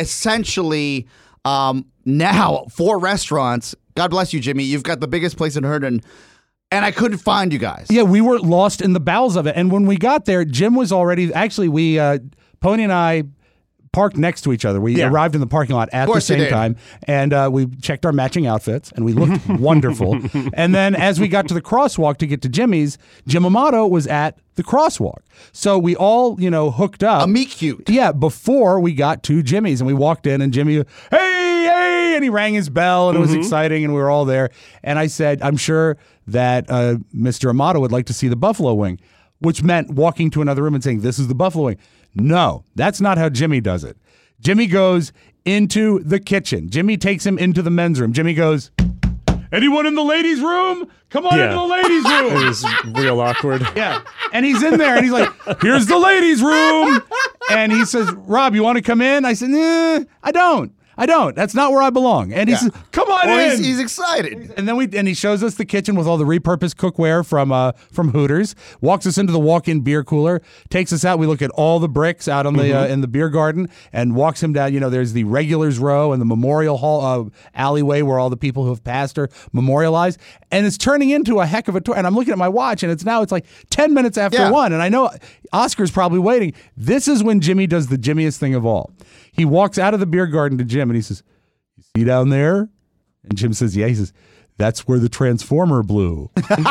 essentially um, now four restaurants. God bless you, Jimmy. You've got the biggest place in Herndon. And I couldn't find you guys. Yeah, we were lost in the bowels of it. And when we got there, Jim was already, actually, we, uh, Pony and I parked next to each other. We Yeah. arrived in the parking lot at the course you same did. time. And uh, we checked our matching outfits, and we looked wonderful. And then as we got to the crosswalk to get to Jimmy's, Jim Amato was at the crosswalk. So we all, you know, hooked up. A meet cute. Yeah, before we got to Jimmy's, and we walked in, and Jimmy, hey, hey, and he rang his bell, and it was exciting, and we were all there. And I said, I'm sure that uh, Mister Amato would like to see the buffalo wing, which meant walking to another room and saying, this is the buffalo wing. No, that's not how Jimmy does it. Jimmy goes into the kitchen. Jimmy takes him into the men's room. Jimmy goes, anyone in the ladies' room? Come on Yeah. into the ladies' room. It was real awkward. Yeah. And he's in there and he's like, here's the ladies' room. And he says, Rob, you want to come in? I said, nah, I don't. I don't. That's not where I belong. And he Yeah. says, come on Well, in. he's, he's excited. And then we and he shows us the kitchen with all the repurposed cookware from uh from Hooters. Walks us into the walk-in beer cooler. Takes us out. We look at all the bricks out on the uh, in the beer garden, and walks him down. You know, there's the regulars row and the memorial hall uh, alleyway where all the people who have passed are memorialized. And it's turning into a heck of a tour. And I'm looking at my watch, and it's now it's like ten minutes after Yeah. one. And I know Oscar's probably waiting. This is when Jimmy does the Jimmiest thing of all. He walks out of the beer garden to Jim, and he says, "You see down there?" And Jim says, "Yeah." He says, "That's where the transformer blew."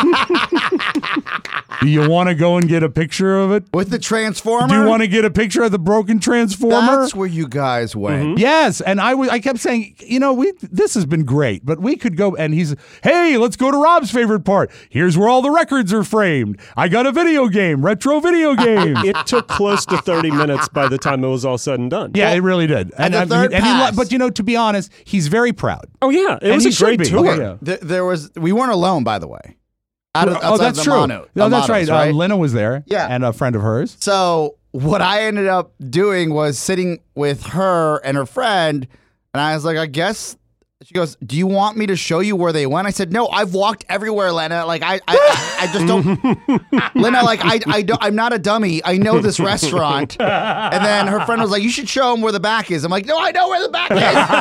Do you want to go and get a picture of it? With the transformer? Do you want to get a picture of the broken transformer? That's where you guys went. Yes, and I was I kept saying, you know, we this has been great, but we could go. And he's, hey, let's go to Rob's favorite part. Here's where all the records are framed. I got a video game, retro video game. It took close to thirty minutes by the time it was all said and done. Yeah, it really did. At the I- third and he, pass. but you know, to be honest, he's very proud. Oh, yeah. It And was he a should great be. tour. Okay. Th- there was we weren't alone, by the way. Out of, oh, outside that's the true. Amano- no, that's Amatos, right. Uh, Lena was there. Yeah. and a friend of hers. So what I ended up doing was sitting with her and her friend, and I was like, I guess. She goes, "Do you want me to show you where they went?" I said, "No, I've walked everywhere, Lena. Like I, I, I just don't." Lena, like I, I don't. I'm not a dummy. I know this restaurant. And then her friend was like, "You should show him where the back is." I'm like, "No, I know where the back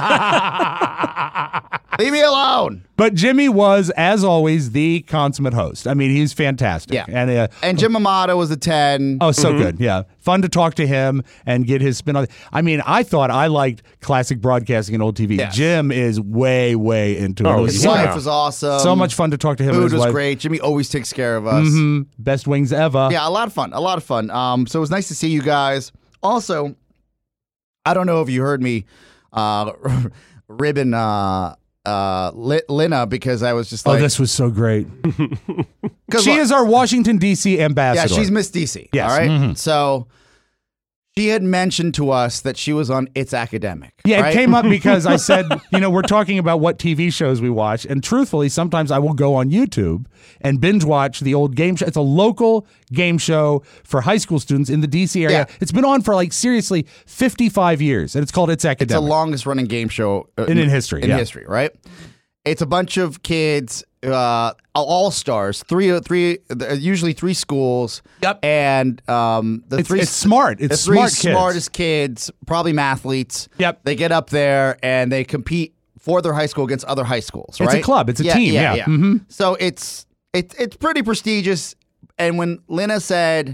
is. Leave me alone." But Jimmy was, as always, the consummate host. I mean, he's fantastic. Yeah. and uh, And Jim Amato was a ten. oh, so good. Yeah, fun to talk to him and get his spin on it. I mean, I thought I liked classic broadcasting and old T V. Yes. Jim is way, way into Oh, it. His yeah. wife was awesome. So much fun to talk to him. and Food his was wife. great. Jimmy always takes care of us. Mhm. Best wings ever. Yeah, a lot of fun. A lot of fun. Um, so it was nice to see you guys. Also, I don't know if you heard me uh, ribbon uh, uh, Li- Lena because I was just Oh, like, this was so great. 'cause She look, is our Washington D C yeah, ambassador. she's Miss D C. Yes. All right? Mhm. So she had mentioned to us that she was on It's Academic. Yeah, right? it came up because I said, you know, we're talking about what T V shows we watch. And truthfully, sometimes I will go on YouTube and binge watch the old game show. It's a local game show for high school students in the D C area. Yeah. It's been on for like seriously fifty-five years. And it's called It's It's the Academic. longest running game show uh, In- in history, In yeah. history, right? It's a bunch of kids, uh, all stars, three, three, uh, usually three schools. Yep. And um, the It's- three, it's smart. It's the three smart kids. smartest kids, probably mathletes. Yep. They get up there and they compete for their high school against other high schools. It's a right? club. It's a yeah, team, Yeah, yeah. Mhm. So it's it's it's pretty prestigious. And when Lena said,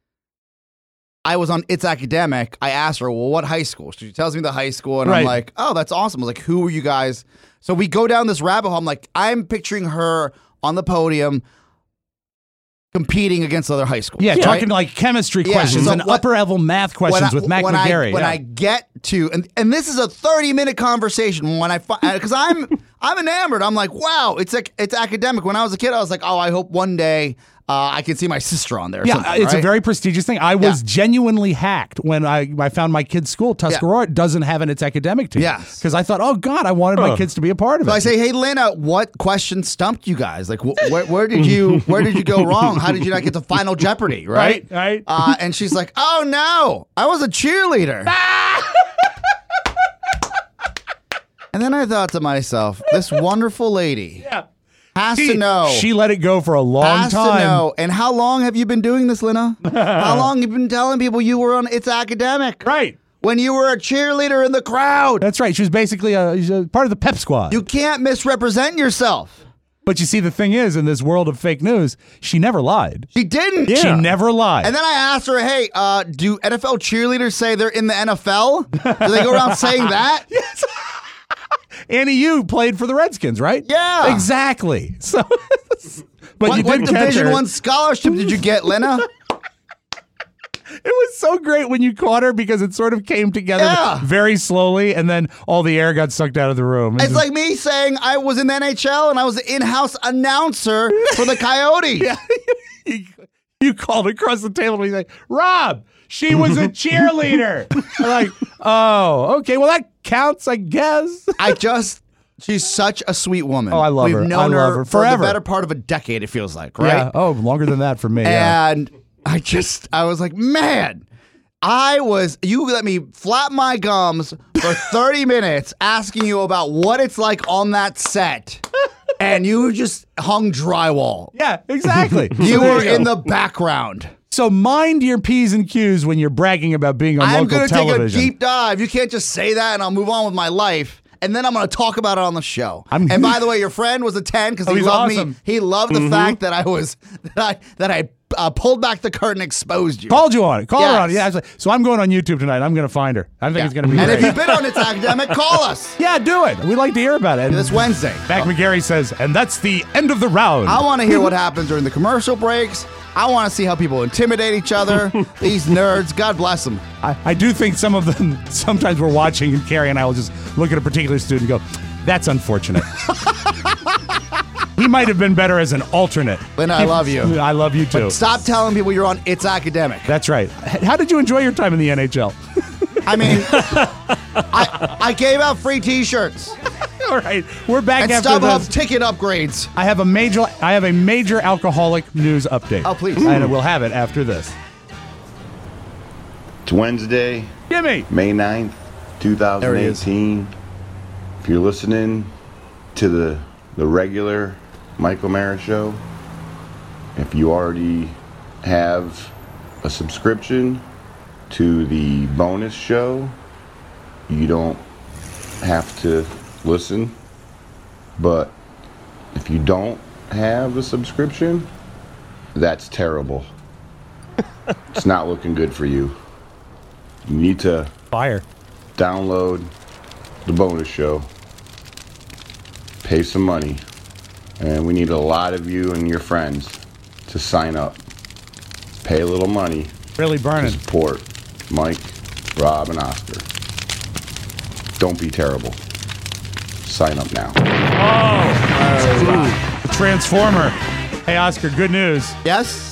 I was on It's Academic, I asked her, well, what high school? She tells me the high school, and I'm Right. like, oh, that's awesome. I was like, who are you guys? So we go down this rabbit hole. I'm like, I'm picturing her on the podium competing against other high schools. yeah, right? talking like chemistry Yeah, questions so and what- upper level math questions with Mac when McGarry. I, when yeah. I get to, and, and this is a thirty minute conversation when I, because I'm, I'm enamored. I'm like, wow, it's like, it's academic. When I was a kid, I was like, oh, I hope one day uh, I can see my sister on there. Or Yeah, something, it's a right? very prestigious thing. I was Yeah. genuinely hacked when I, I found my kid's school, Tuscarora, doesn't have an It's Academic team. Yes. Because I thought, oh, God, I wanted my Huh. kids to be a part of So it. I say, hey, Lena, what question stumped you guys? Like, wh- where, where did you, where did you go wrong? How did you not get to Final Jeopardy? Right, Right, right. Uh, and she's like, oh no, I was a cheerleader. And then I thought to myself, this wonderful lady yeah. has She, to know. she let it go for a long has time. to know. And how long have you been doing this, Lena? How long have you been telling people you were on It's Academic? Right. when you were a cheerleader in the crowd. That's right. She was basically a, she's a part of the pep squad. You can't misrepresent yourself. But you see, the thing is, in this world of fake news, she never lied. She didn't. Yeah. She never lied. And then I asked her, hey, uh, do N F L cheerleaders say they're in the N F L? Do they go around saying that? Yes. Annie, you played for the Redskins, right? Yeah. Exactly. So, but what, you didn't what catch Division her. One scholarship did you get, Lena? It was so great when you caught her because it sort of came together Yeah. very slowly, and then all the air got sucked out of the room. It's like me saying I was in the N H L and I was the in-house announcer for the Coyotes. Yeah. you, you called across the table and he's like, Rob, she was a cheerleader. I'm like, oh, okay, well, that counts, I guess. I just, she's such a sweet woman. Oh, I love We've her. known I love her, her for forever. the better part of a decade, it feels like, right? Yeah. Oh, longer than that for me. yeah. And I just, I was like, man, I was, you let me flap my gums for thirty minutes asking you about what it's like on that set. And you just hung drywall. Yeah, exactly. You So there were you go. in the background. So mind your P's and Q's when you're bragging about being on I'm local going to television. take a deep dive. You can't just say that and I'll move on with my life. And then I'm going to talk about it on the show. I'm- and by the way, your friend was a ten because Oh, he he's loved awesome. me. He loved the fact that I was that I that I uh, pulled back the curtain, exposed you. Called you on it. Called her Yes. on it. Yeah. I was like, so I'm going on YouTube tonight. I'm going to find her. I think Yeah. it's going to be And great. if you've been on It's Academic, call us yeah, do it. We'd like to hear about it. this Wednesday. Mac McGarry says, and that's the end of the round. I want to hear what happens during the commercial breaks. I want to see how people intimidate each other. These nerds, God bless them. I, I do think some of them, sometimes we're watching and Carrie and I will just look at a particular student and go, that's unfortunate. He might have been better as an alternate. Lynn, I love you. I love you too. But stop telling people you're on It's Academic. That's right. How did you enjoy your time in the N H L? I mean, I, I gave out free T-shirts All right, we're back and after StubHub this. ticket upgrades. I have a major, I have a major alcoholic news update. Oh, please. And we'll have it after this. It's Wednesday, Gimme. May ninth, There he is. twenty eighteen. If you're listening to the the regular Michael Mara show, if you already have a subscription to the bonus show, you don't have to listen. But if you don't have a subscription, that's terrible. It's not looking good for you. You need to Fire. download the bonus show, pay some money, and we need a lot of you and your friends to sign up. Pay a little money Really to burning. support Mike, Rob, and Oscar. Don't be terrible. Sign up now. Oh, the Transformer. Hey, Oscar, good news. Yes?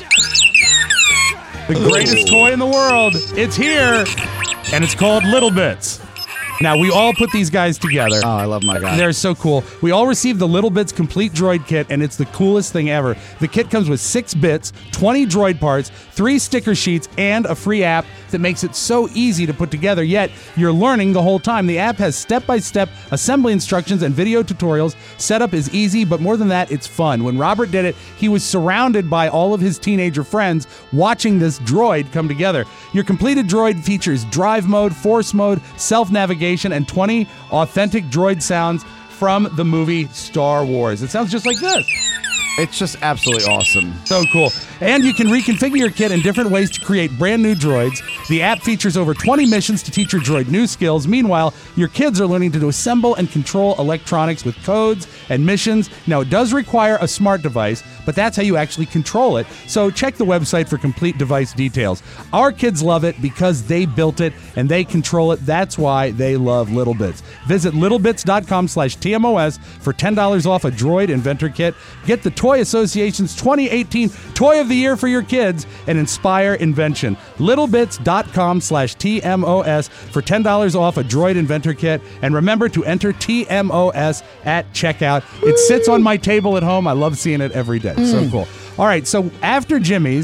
The greatest toy in the world. It's here, and it's called Little Bits. Now, we all put these guys together. Oh, I love my guy. They're so cool. We all received the Little Bits Complete Droid Kit, and it's the coolest thing ever. The kit comes with six bits, twenty droid parts, three sticker sheets, and a free app that makes it so easy to put together, yet you're learning the whole time. The app has step-by-step assembly instructions and video tutorials. Setup is easy, but more than that, it's fun. When Robert did it, he was surrounded by all of his teenager friends watching this droid come together. Your completed droid features drive mode, force mode, self-navigation, and twenty authentic droid sounds from the movie Star Wars. It sounds just like this. It's just absolutely awesome. So cool. And you can reconfigure your kit in different ways to create brand new droids. The app features over twenty missions to teach your droid new skills. Meanwhile, your kids are learning to assemble and control electronics with codes and missions. Now, it does require a smart device, but that's how you actually control it. So check the website for complete device details. Our kids love it because they built it and they control it. That's why they love Little Bits. Visit littlebits.com slash TMOS for ten dollars off a Droid Inventor Kit. Get the Toy Association's twenty eighteen Toy of the Year for your kids and inspire invention. Littlebits.com slash TMOS for ten dollars off a Droid Inventor Kit. And remember to enter T M O S at checkout. It sits on my table at home. I love seeing it every day. So cool. All right, so after Jimmy's,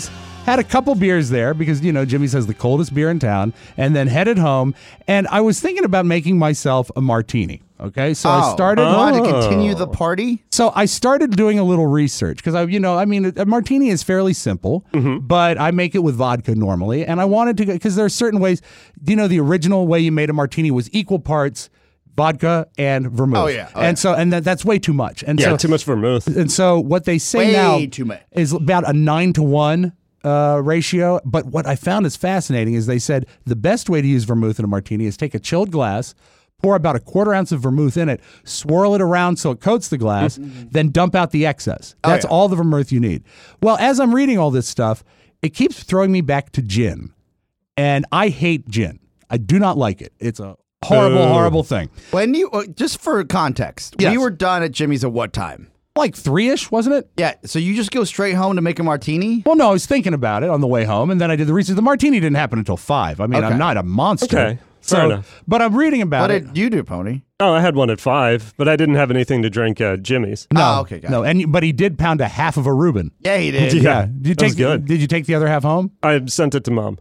had a couple beers there because, you know, Jimmy's has the coldest beer in town, and then headed home. And I was thinking about making myself a martini. Okay, so oh, I started. You wanted to continue the party? So I started doing a little research because I, you know, I mean, a martini is fairly simple, Mm-hmm. but I make it with vodka normally, and I wanted to because there are certain ways. You know, the original way you made a martini was equal parts vodka and vermouth. Oh, yeah. Oh, and yeah. so and that, that's way too much. And Yeah, so, too much vermouth. And so what they say Way now too much. is about a nine to one. Uh, ratio, but what I found is fascinating is they said the best way to use vermouth in a martini is take a chilled glass, pour about a quarter ounce of vermouth in it, swirl it around so it coats the glass, then dump out the excess. Oh, That's yeah. all the vermouth you need. Well, as I'm reading all this stuff, it keeps throwing me back to gin, and I hate gin. I do not like it. It's a horrible, Boo. horrible thing. When you uh, just for context, Yes. we were done at Jimmy's at what time? Like three-ish, wasn't it? Yeah, so you just go straight home to make a martini? Well, no, I was thinking about it on the way home, and then I did the research. The martini didn't happen until five. I mean, Okay. I'm not a monster. Okay, so, fair enough. But I'm reading about What it. did you do, Pony? Oh, I had one at five, but I didn't have anything to drink at Jimmy's. No, Oh, okay, got no, it. and you- but he did pound a half of a Reuben. Yeah, he did. Yeah, Did you that was take? good. Did you take the other half home? I sent it to Mom.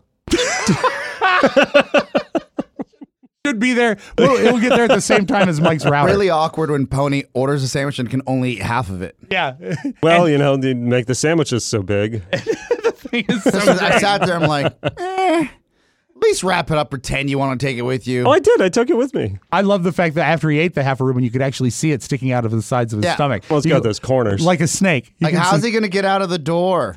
Should be there. We'll, it'll get there at the same time as Mike's router. Really awkward when Pony orders a sandwich and can only eat half of it. Yeah. Well, you know, they make the sandwiches so big. I sat there, I'm like, eh, at least wrap it up, pretend you want to take it with you. Oh, I did. I took it with me. I love the fact that after he ate the half a Reuben, you could actually see it sticking out of the sides of his Yeah. stomach. Well, it's You got go- those corners. like a snake. You Like, can how's see- he going to get out of the door?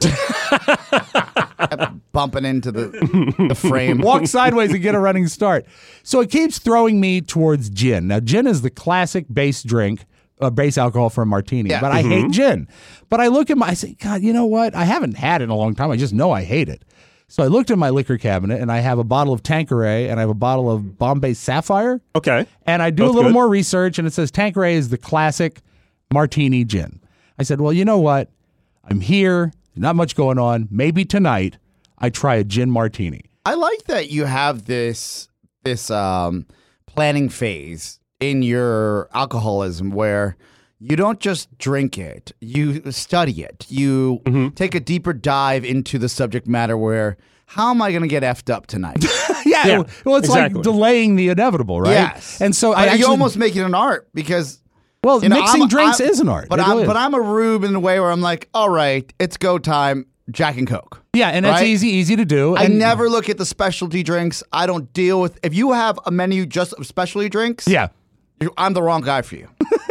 Kept bumping into the, the frame. Walk sideways and get a running start. So it keeps throwing me towards gin. Now, gin is the classic base drink, uh, base alcohol for a martini. Yeah. But I hate gin. But I look at my, I say, God, you know what? I haven't had it in a long time. I just know I hate it. So I looked at my liquor cabinet, and I have a bottle of Tanqueray, and I have a bottle of Bombay Sapphire. Okay. And I do Both a little good. more research, and it says Tanqueray is the classic martini gin. I said, well, you know what? I'm here. Not much going on. Maybe tonight I try a gin martini. I like that you have this this um, planning phase in your alcoholism where you don't just drink it, you study it. You Mm-hmm. take a deeper dive into the subject matter where, how am I going to get effed up tonight? Yeah. Yeah, well, it's exactly. like delaying the inevitable, right? Yes. And so I But actually, you almost make it an art because well, you know, mixing I'm- drinks I'm- is an art. But It I'm really is. but I'm a rube in the way where I'm like, all right, it's go time, Jack and Coke. yeah, and it's right? easy, easy to do. I and- never look at the specialty drinks. I don't deal with if you have a menu just of specialty drinks. Yeah. you- I'm the wrong guy for you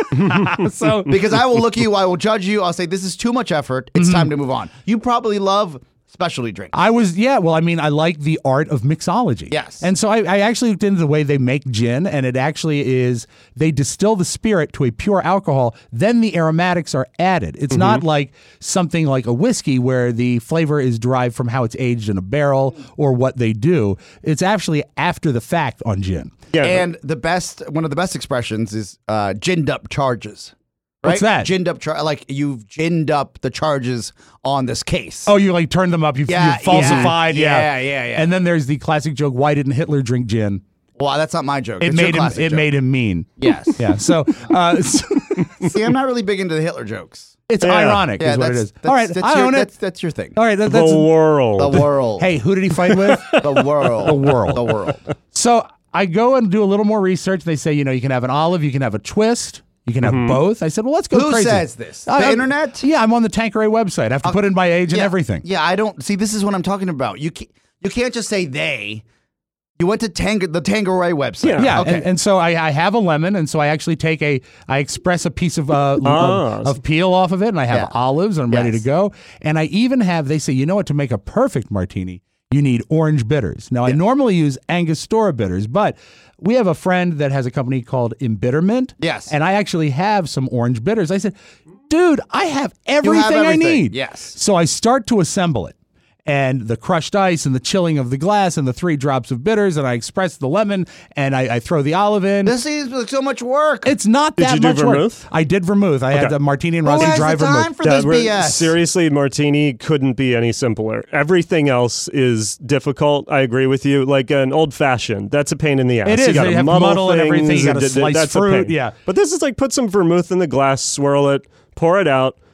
So because I will look at you, I will judge you. I'll say this is too much effort. It's Mm-hmm. time to move on. You probably love specialty drinks. I was, yeah, well, I mean, I like the art of mixology. Yes. And so I, I actually looked into the way they make gin, and it actually is they distill the spirit to a pure alcohol, then the aromatics are added. It's not like something like a whiskey where the flavor is derived from how it's aged in a barrel or what they do. It's actually after the fact on gin. Yeah. And the best, one of the best expressions is uh, ginned up charges. Right? What's that? Ginned up, char- like you've ginned up the charges on this case. Oh, you like turned them up, you, Yeah, you falsified. yeah, Yeah. yeah, yeah, yeah. And then there's the classic joke, why didn't Hitler drink gin? Well, that's not my joke. It It's your made him classic it joke. made him mean. Yes. Yeah. So uh, See, I'm not really big into the Hitler jokes. it's Yeah. ironic Yeah, is what that's, it is. That's, All right, that's I your, own it. That's, that's your thing. All right, that, the that's world. The world. Hey, who did he fight with? the world. The world. The world. So I go and do a little more research. They say, you know, you can have an olive, you can have a twist, you can have both. I said, well, let's go Who crazy. says this? The I- I'm- internet? Yeah, I'm on the Tanqueray website. I have to put in my age and yeah, everything. Yeah, I don't see. This is what I'm talking about. You can't, you can't just say they. You went to Tang- the Tanqueray website. Yeah. Yeah, Okay. and, and so I, I have a lemon, and so I actually take a, I express a piece of uh, Ah. of, of peel off of it, and I have Yeah. olives, and I'm ready to Yes. go. And I even have, they say, you know what, to make a perfect martini, you need orange bitters. Now, I normally use Angostura bitters, but we have a friend that has a company called Embitterment. Yes. And I actually have some orange bitters. I said, dude, I have everything, I everything. need. Yes. So I start to assemble it. And the crushed ice and the chilling of the glass and the three drops of bitters, and I express the lemon, and I, I throw the olive in. This seems like so much work. It's not Did that you do much vermouth? work. I did vermouth. I had Okay. the martini and Who Rossi has dry the vermouth. time for Yeah, this we're- B S? Seriously, martini couldn't be any simpler. Everything else is difficult. I agree with you. Like an old fashioned, that's a pain in the ass. It is. You got You to have to muddle, muddle and everything. You things, gotta and d- d- slice that's a fruit, pain. yeah. But this is like put some vermouth in the glass, swirl it, pour it out,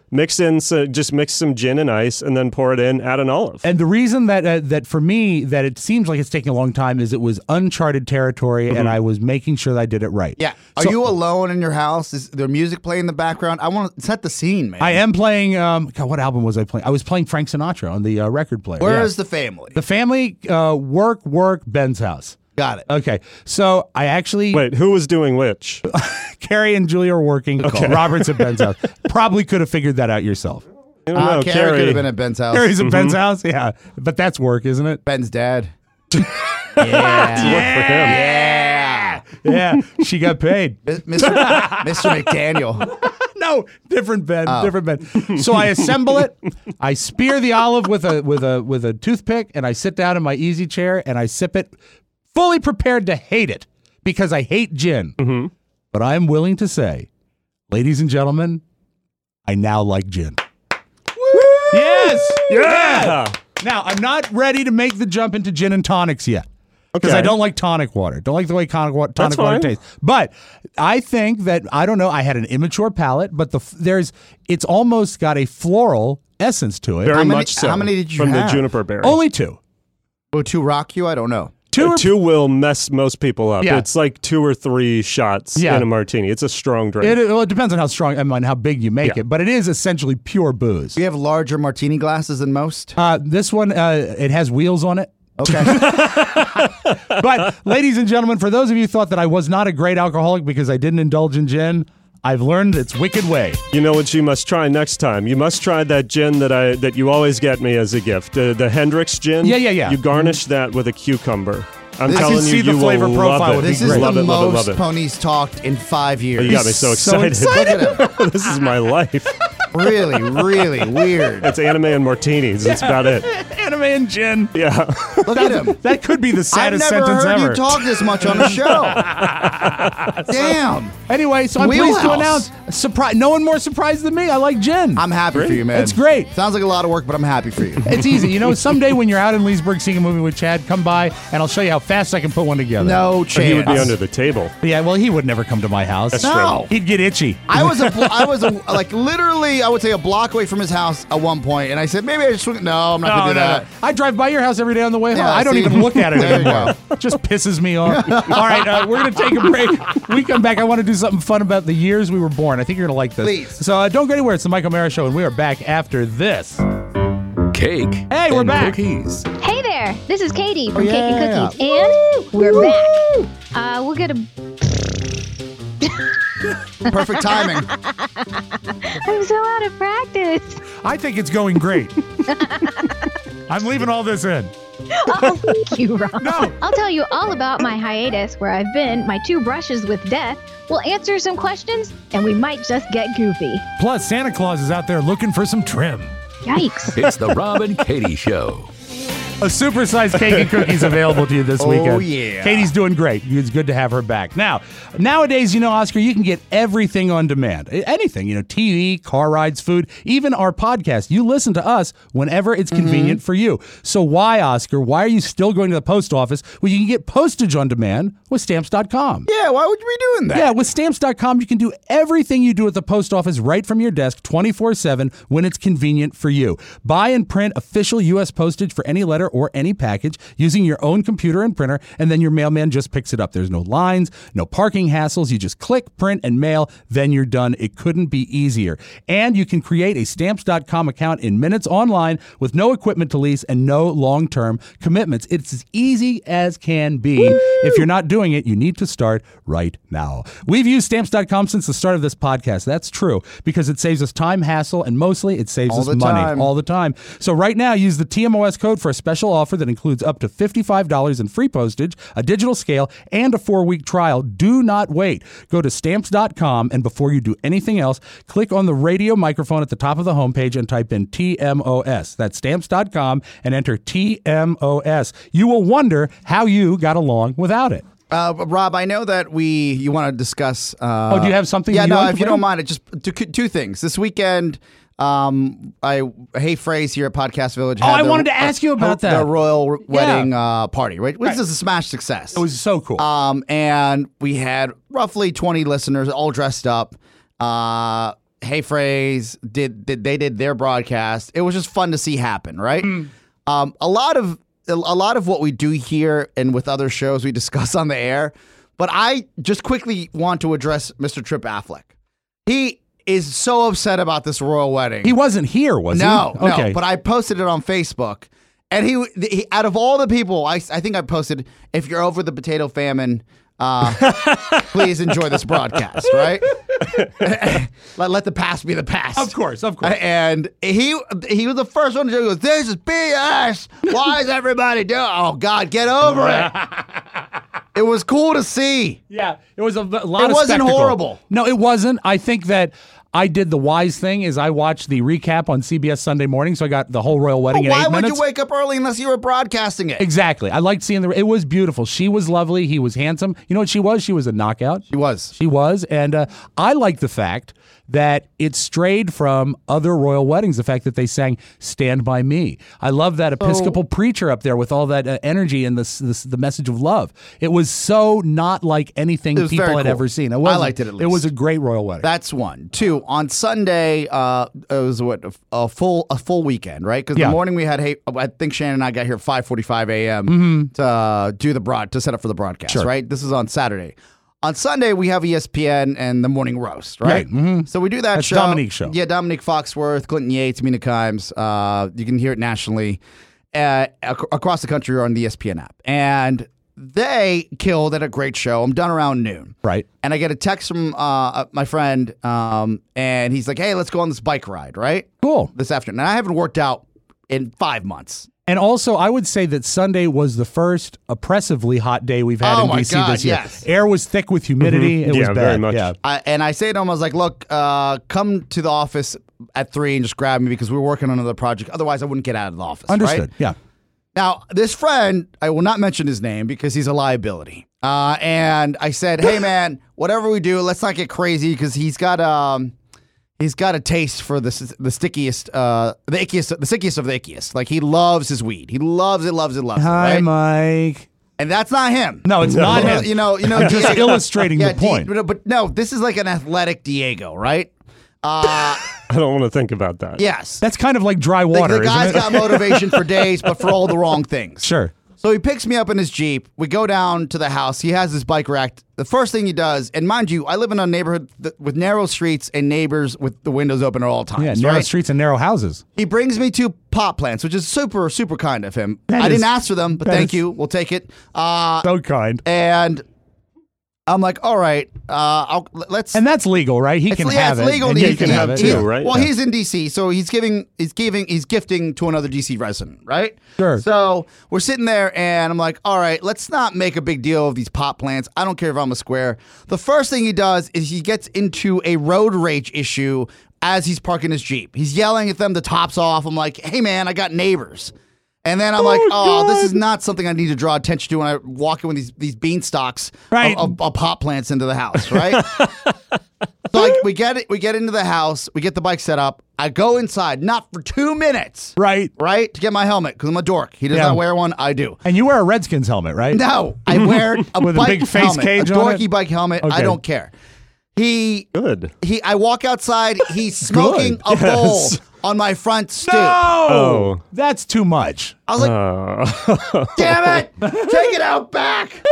Mix in, so just mix some gin and ice, and then pour it in. Add an olive. And the reason that uh, that for me that it seems like it's taking a long time is it was uncharted territory, Mm-hmm. and I was making sure that I did it right. Yeah. Are So- you alone in your house? Is there music playing in the background? I want to set the scene, man. I am playing. Um, God, what album was I playing? I was playing Frank Sinatra on the uh, record player. Where yeah. is the family? the family? Uh, work, work. Ben's house. Got it. Okay, so I actually Wait, who was doing which? Carrie and Julia are working. Okay. Robert's at Ben's house. Probably could have figured that out yourself. I don't Uh, know, Carrie, Carrie. could have been at Ben's house. Carrie's at Mm-hmm. Ben's house. Yeah, but that's work, isn't it? Ben's dad. Work for him. Yeah. Yeah, she got paid. Mister Mister McDaniel. No, different Ben, Oh. different Ben. So I assemble it. I spear the olive with a with a with a toothpick, and I sit down in my easy chair and I sip it, fully prepared to hate it because I hate gin. Mm-hmm. But I am willing to say, ladies and gentlemen, I now like gin. Yes, Yeah. Now I'm not ready to make the jump into gin and tonics yet. Because Okay. I don't like tonic water. Don't like the way tonic, wa- That's tonic water fine. tastes. But I think that, I don't know, I had an immature palate, but the f- there's it's almost got a floral essence to it. Very How many- much so. how many did you From have? the juniper berry. Only two. Will two rock you? I don't know. Two. Uh, are- two will mess most people up. Yeah. It's like two or three shots Yeah. in a martini. It's a strong drink. It, well, it depends on how strong, I mean, how big you make Yeah. it, but it is essentially pure booze. Do you have larger martini glasses than most? Uh, this one, uh, it has wheels on it. Okay. But, ladies and gentlemen, for those of you who thought that I was not a great alcoholic because I didn't indulge in gin, I've learned its wicked way. You know what you must try next time? You must try that gin that I that you always get me as a gift. Uh, the Hendrix gin. Yeah, yeah, yeah. You garnish that with a cucumber. I'm This telling is- you, see you the will flavor love profile it. would be This is great. love the it, love it, most love it. ponies talked in five years. You got me so excited. Look at him. This is my life. Really, really weird. It's anime and martinis. That's about it. Anime and gin. Yeah. Look at him. That could be the I've saddest never sentence heard ever. you talk this much on the show. Damn. Anyway, so I'm pleased to Wheelhouse. announce, surprise, no one more surprised than me. I like gin. I'm happy for you, man. It's great. Sounds like a lot of work, but I'm happy for you. It's easy. You know, someday when you're out in Leesburg seeing a movie with Chad, come by and I'll show you how fast I can put one together. No Or chance. he would be under the table. Yeah, well, he would never come to my house. That's No. He'd get itchy. I was a, blo- I was a, like literally, I would say a block away from his house at one point, and I said maybe I should swing. No, I'm not No, gonna no, do that. no. I drive by your house every day on the way home. Yeah, I don't see? even look at it There you anymore. It just pisses me off. All right, uh, we're going to take a break. We come back. I want to do something fun about the years we were born. I think you're going to like this. Please. So uh, don't go anywhere. It's the Mike O'Mara Show, and we are back after this. Cake. Hey, we're and back. Cookies. Hey there, this is Katie from Oh, Cake and yeah. Cookies, and we're back. Uh, we'll get a. Perfect timing. I'm so out of practice. I think it's going great. I'm leaving all this in. Oh, thank you, Rob. No. I'll tell you all about my hiatus, where I've been, my two brushes with death. We'll answer some questions, and we might just get goofy. Plus, Santa Claus is out there looking for some trim. Yikes. It's the Rob and Katie Show. A supersized cake and cookies available to you this Oh, weekend. yeah. Katie's doing great. It's good to have her back. Now, nowadays, you know, Oscar, you can get everything on demand. Anything, you know, T V, car rides, food, even our podcast. You listen to us whenever it's convenient for you. So why, Oscar, why are you still going to the post office when you can get postage on demand with stamps dot com? Yeah, why would you be doing that? Yeah, with stamps dot com, you can do everything you do at the post office right from your desk twenty-four seven when it's convenient for you. Buy and print official U S postage for any letter or any package using your own computer and printer, and then your mailman just picks it up. There's no lines, no parking hassles. You just click, print, and mail, then you're done. It couldn't be easier. And you can create a stamps dot com account in minutes online with no equipment to lease and no long-term commitments. It's as easy as can be. Woo! If you're not doing it, you need to start right now. We've used stamps dot com since the start of this podcast. That's true because it saves us time, hassle, and mostly it saves All us the money time. all the time. So right now, use the T M O S code for a special offer that includes up to fifty-five dollars in free postage, a digital scale, and a four-week trial. Do not wait. Go to stamps dot com, and before you do anything else, click on the radio microphone at the top of the homepage and type in T M O S. That's stamps dot com and enter T M O S. You will wonder how you got along without it. Uh, Rob, I know that we you want to discuss. Uh, Oh, do you have something Yeah, you no. like to If you bring? don't mind, it just two, two things. This weekend, um, I Hey Phrase here at Podcast Village. Oh, had I the- wanted to ask you about the that. royal wedding Yeah. uh, party, right? Which Right. is a smash success. It was so cool. Um, and we had roughly twenty listeners, all dressed up. Uh, Hey Phrase did, did they did their broadcast. It was just fun to see happen, right? Mm. Um, a lot of a lot of what we do here and with other shows we discuss on the air, but I just quickly want to address Mister Trip Affleck. He is so upset about this royal wedding. He wasn't here, was no, he? No, okay. But I posted it on Facebook, and he, he out of all the people, I, I think I posted, if you're over the potato famine, uh, please enjoy this broadcast, right? let, let the past be the past. Of course, of course. And he he was the first one to do it. He goes, this is B S. Why is everybody doing? Oh God, get over it. It was cool to see. Yeah, it was a lot it of It wasn't spectacle. horrible. No, it wasn't. I think that I did the wise thing is I watched the recap on C B S Sunday morning, so I got the whole royal wedding well, in eight why would minutes. you wake up early unless you were broadcasting it? Exactly. I liked seeing the. It was beautiful. She was lovely. He was handsome. You know what she was? She was a knockout. She was. She was. And uh, I like the fact that it strayed from other royal weddings, the fact that they sang Stand By Me. I love that Episcopal oh. preacher up there with all that uh, energy and this, this, the message of love. It was so not like anything people had cool. ever seen. It I liked it at least. It was a great royal wedding. That's one. Two, on Sunday, uh, it was what, a full a full weekend, right? Because yeah. the morning we had, hey, I think Shannon and I got here at five forty-five a.m. Mm-hmm. to uh, do the broad, to set up for the broadcast, sure. right? This is on Saturday. On Sunday, we have E S P N and the morning roast, right? right. Mm-hmm. So we do that That's show. Dominique's show. Yeah, Dominique Foxworth, Clinton Yates, Mina Kimes. Uh, you can hear it nationally uh, ac- across the country or on the E S P N app. And they killed at a great show. I'm done around noon. Right. And I get a text from uh, my friend, um, and he's like, hey, let's go on this bike ride, right? Cool. This afternoon. And I haven't worked out in five months. And also, I would say that Sunday was the first oppressively hot day we've had oh in my D C God, this year. Yes. Air was thick with humidity. Mm-hmm. It yeah, was bad. very much. Yeah. I, and I say to him, I was like, look, uh, come to the office at three and just grab me because we're working on another project. Otherwise, I wouldn't get out of the office. Understood. Right? Yeah. Now, this friend, I will not mention his name because he's a liability. Uh, and I said, hey, man, whatever we do, let's not get crazy because he's got um, he's got a taste for the the stickiest, uh, the ickiest, the sickiest of the ickiest. Like, he loves his weed. He loves it, loves it, loves Hi, it. Right? Mike. And that's not him. No, it's not him. You know, you know, I'm just Diego, illustrating yeah, the point. Di- but no, this is like an athletic Diego, right? Uh, I don't want to think about that. yes. That's kind of like dry water, the, the guy's isn't it? got motivation for days, but for all the wrong things. Sure. So he picks me up in his Jeep. We go down to the house. He has his bike racked. The first thing he does, and mind you, I live in a neighborhood th- with narrow streets and neighbors with the windows open at all times. Yeah, narrow right? streets and narrow houses. He brings me two pot plants, which is super, super kind of him. That I is- didn't ask for them, but that thank is- you. We'll take it. Uh, So kind. and I'm like, all right, uh, I'll, let's. And that's legal, right? He It's, can yeah, have it's it. legal. and He, you can he- have it. he- too, right? Well, Yeah. he's in D C, so he's giving, he's giving, he's gifting to another D C resident, right? Sure. So we're sitting there, and I'm like, all right, let's not make a big deal of these pot plants. I don't care if I'm a square. The first thing he does is he gets into a road rage issue as he's parking his Jeep. He's yelling at them, the top's off. I'm like, hey man, I got neighbors. And then I'm like, oh, this is not something I need to draw attention to when I walk in with these these beanstalks Right. of, of, of pot plants into the house, right? So like, we get it, we get into the house, we get the bike set up. I go inside, not for two minutes, Right. right, to get my helmet because I'm a dork. He does Yeah. not wear one. I do. And you wear a Redskins helmet, right? No, I wear a With a bike big face helmet, cage a on dorky it? bike helmet. I Okay. don't care. He Good. he. I walk outside. He's smoking Good. a bowl Yes. on my front stoop. No! Oh. That's too much. I was like, Uh, damn it, take it out back.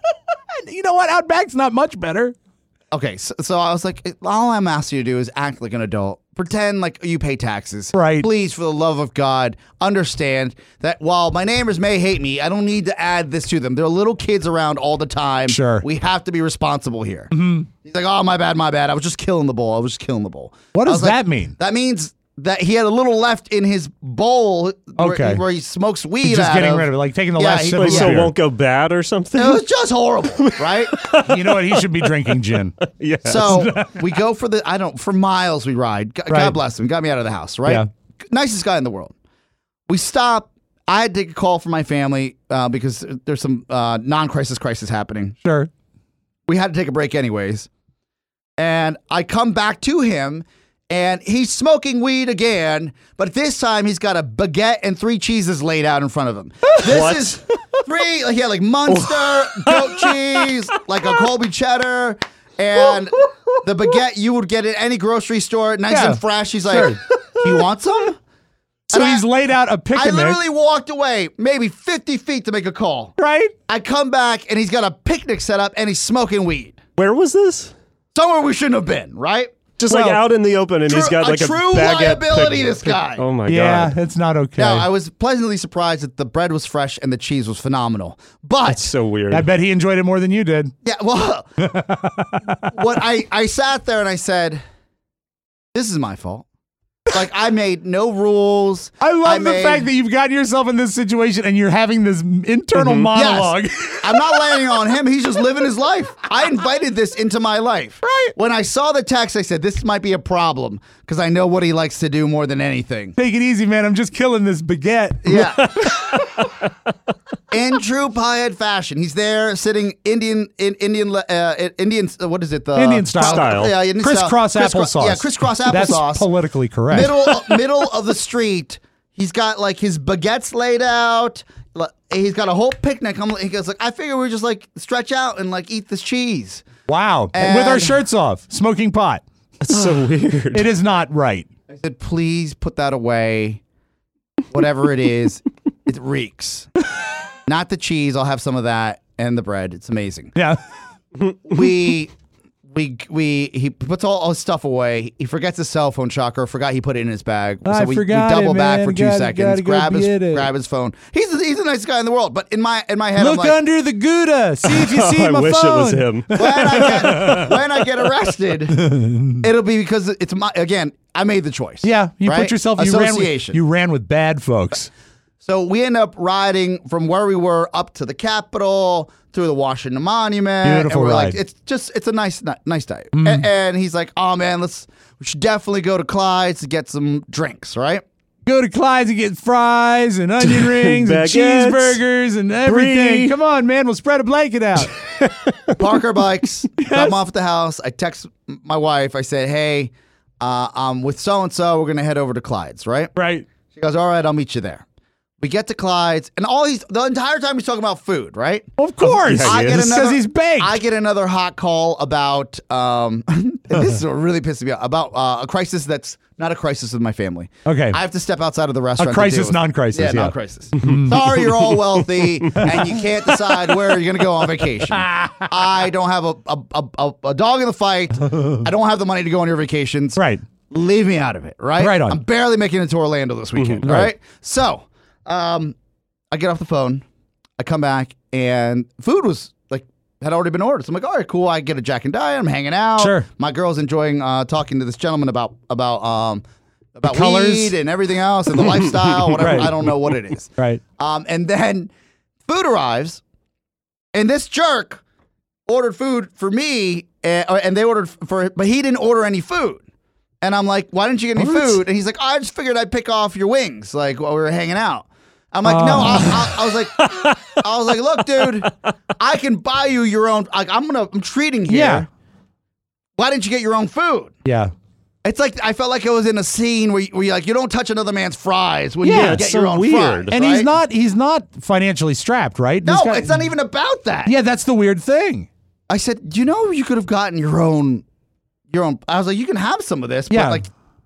You know what? Outback's not much better. Okay, so, so I was like, all I'm asking you to do is act like an adult. Pretend like you pay taxes. Right. Please, for the love of God, understand that while my neighbors may hate me, I don't need to add this to them. There are little kids around all the time. Sure. We have to be responsible here. Mm-hmm. He's like, oh, my bad, my bad. I was just killing the bowl. I was just killing the bowl. What I does was like, that mean? That means that he had a little left in his bowl where, Okay. where he smokes weed He's just out getting of. rid of it, like taking the Yeah, last he- sip wait, of so it beer. won't go bad or something? It was just horrible, right? You know what? He should be drinking gin. Yes. So we go for the, I don't, for miles we ride. God, Right. God bless him. Got me out of the house, right? Yeah. Nicest guy in the world. We stop. I had to take a call from my family uh, because there's some uh, non-crisis crisis happening. Sure. We had to take a break anyways. And I come back to him and he's smoking weed again, but this time he's got a baguette and three cheeses laid out in front of him. This What? is three, like, yeah, like Munster, goat cheese, like a Colby cheddar, and the baguette you would get at any grocery store, nice Yeah. and fresh. He's like, Sure. "Do you want some?" So And he's I, laid out a I picnic. literally walked away maybe fifty feet to make a call. Right? I come back and he's got a picnic set up and he's smoking weed. Where was this? Somewhere we shouldn't have been, right? Just Well, like out in the open, and true- he's got a like a, true baguette liability, pic- this pic- guy. Oh my yeah, god, it's not okay. Now, I was pleasantly surprised that the bread was fresh and the cheese was phenomenal. But that's so weird. I bet he enjoyed it more than you did. yeah, well, what I, I sat there and I said, this is my fault. Like, I made no rules. I love I the made- fact that you've gotten yourself in this situation and you're having this internal monologue. Yes. I'm not landing on him. He's just living his life. I invited this into my life. Right. When I saw the text, I said, this might be a problem because I know what he likes to do more than anything. Take it easy, man. I'm just killing this baguette. Yeah. In true piehead fashion, he's there sitting Indian, in, Indian, uh, Indian. uh, What is it? The Indian style. Style. Yeah, Indian Crisscross style. applesauce. Yeah, crisscross applesauce. That's politically correct. Middle, middle of the street. He's got like his baguettes laid out. Like, he's got a whole picnic. I'm, he goes like, I figure we just like stretch out and like eat this cheese. Wow. And- With our shirts off, smoking pot. That's so weird. It is not right. I said, please put that away. Whatever it is, it reeks. Not the cheese. I'll have some of that and the bread. It's amazing. Yeah. we we we he puts all, all his stuff away. He forgets his cell phone, shocker. Forgot he put it in his bag. I so we, forgot we double it, back man. for two Gotta- seconds. gotta go grab his get it. grab his phone. He's the, he's the nicest guy in the world. But in my in my head, Look I'm like, under the Gouda. See if you see I my wish phone. it was him. when I get when I get arrested, it'll be because it's my again. I made the choice. Yeah, you right? put yourself. You ran, with, Association. you ran with bad folks. So we end up riding from where we were up to the Capitol, through the Washington Monument. Beautiful and we're ride. like, it's just, it's a nice, ni- nice day. Mm. A- and he's like, oh man, let's, we should definitely go to Clyde's to get some drinks, right? Go to Clyde's and get fries and onion rings and Baguettes. cheeseburgers and everything. Brie. Come on, man. We'll spread a blanket out. Park our bikes, drop them off at the house. I text my wife. I said, hey, uh, I'm with so-and-so. We're going to head over to Clyde's, right? Right. She goes, all right, I'll meet you there. We get to Clyde's, and all he's the entire time he's talking about food, right? Of course. Yeah, I he get is. another Because he's baked. I get another hot call about um. and this is what really pissing me off about uh, a crisis that's not a crisis with my family. Okay. I have to step outside of the restaurant. to crisis, deal with- non-crisis, Yeah, yeah. non-crisis. Sorry, you're all wealthy and you can't decide where you're gonna go on vacation. I don't have a a, a, a a dog in the fight. I don't have the money to go on your vacations. Right. Leave me out of it. Right. Right on. I'm barely making it to Orlando this weekend. Right. Right. So, um. I get off the phone, I come back, and food was like had already been ordered. So I'm like, all right, cool. I get a Jack and Diet. I'm hanging out. Sure. My girl's enjoying uh, talking to this gentleman about about um about colors? weed and everything else and the lifestyle. Whatever. Right. I don't know what it is. Right. Um, and then food arrives, and this jerk ordered food for me, and, and they ordered for, but he didn't order any food. And I'm like, why didn't you get any What? food? And he's like, I just figured I'd pick off your wings, like while we were hanging out. I'm like, no, I, I, I was like, I was like, look, dude, I can buy you your own. Like, I'm gonna, I'm treating here. Yeah. Why didn't you get your own food? Yeah. It's like I felt like I was in a scene where, you, where you're like, you don't touch another man's fries when Yeah, you it's get so your own weird. fries. And right? he's not he's not financially strapped, right? No, This guy- it's not even about that. Yeah, that's the weird thing. I said, do you know you could have gotten your own, your own? I was like, you can have some of this, Yeah. but like,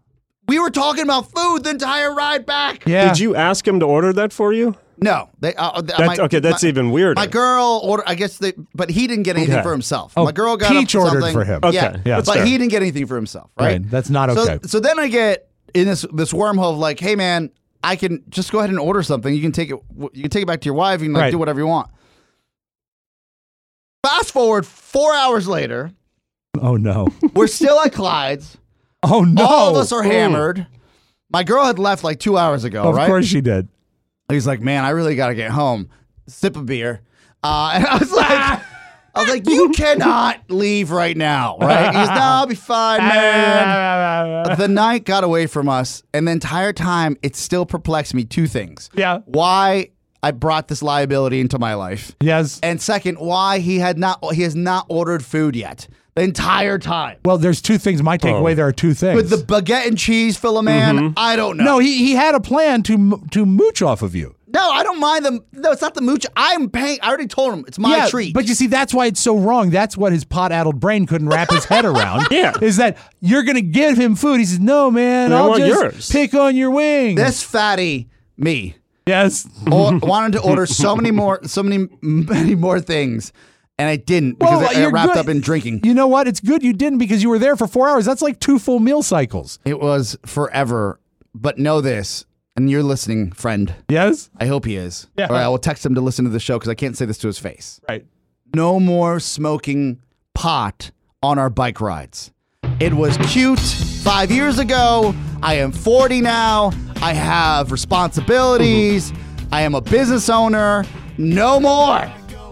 we were talking about food the entire ride back. Yeah. Did you ask him to order that for you? No, they. Uh, That's, my, okay, that's my, even weirder. My girl ordered. I guess they, but he didn't get anything Okay. for himself. Oh, my girl got Peach up ordered something. for him. Okay, Yeah, yeah, that's but fair. he didn't get anything for himself. Right. Right, that's not okay. So, so then I get in this this wormhole of like, hey man, I can just go ahead and order something. You can take it. You can take it back to your wife. You can like Right. do whatever you want. Fast forward four hours later, Oh no. we're still at Clyde's. Oh no. All of us are Ooh. hammered. My girl had left like two hours ago. Of right? course she did. He's like, man, I really got to get home. Sip a beer. Uh, and I was like, I was like, you cannot leave right now, right? He goes, no, I'll be fine, man. The night got away from us, and the entire time, it still perplexed me two things. Yeah. Why I brought this liability into my life, Yes. and second, why he had not he has not ordered food yet the entire time. Well, there's two things. My takeaway, Oh. there are two things. With the baguette and cheese, Philoman, I don't know. no, he he had a plan to m- to mooch off of you. No, I don't mind them. No, it's not the mooch. I'm paying. I already told him it's my yeah, treat. But you see, that's why it's so wrong. That's what his pot-addled brain couldn't wrap his head around. Yeah. Is that you're going to give him food. He says, no, man, I I'll want just yours. pick on your wings. This fatty, me, yes. or, wanted to order so many more, so many, many more things, and I didn't because Well, I got you're wrapped good. up in drinking. You know what? It's good you didn't because you were there for four hours. That's like two full meal cycles. It was forever. But know this, and you're listening, friend. Yes? I hope he is. Yeah. Or I will text him to listen to the show because I can't say this to his face. Right. No more smoking pot on our bike rides. It was cute five years ago. I am forty now. I have responsibilities. I am a business owner. No more.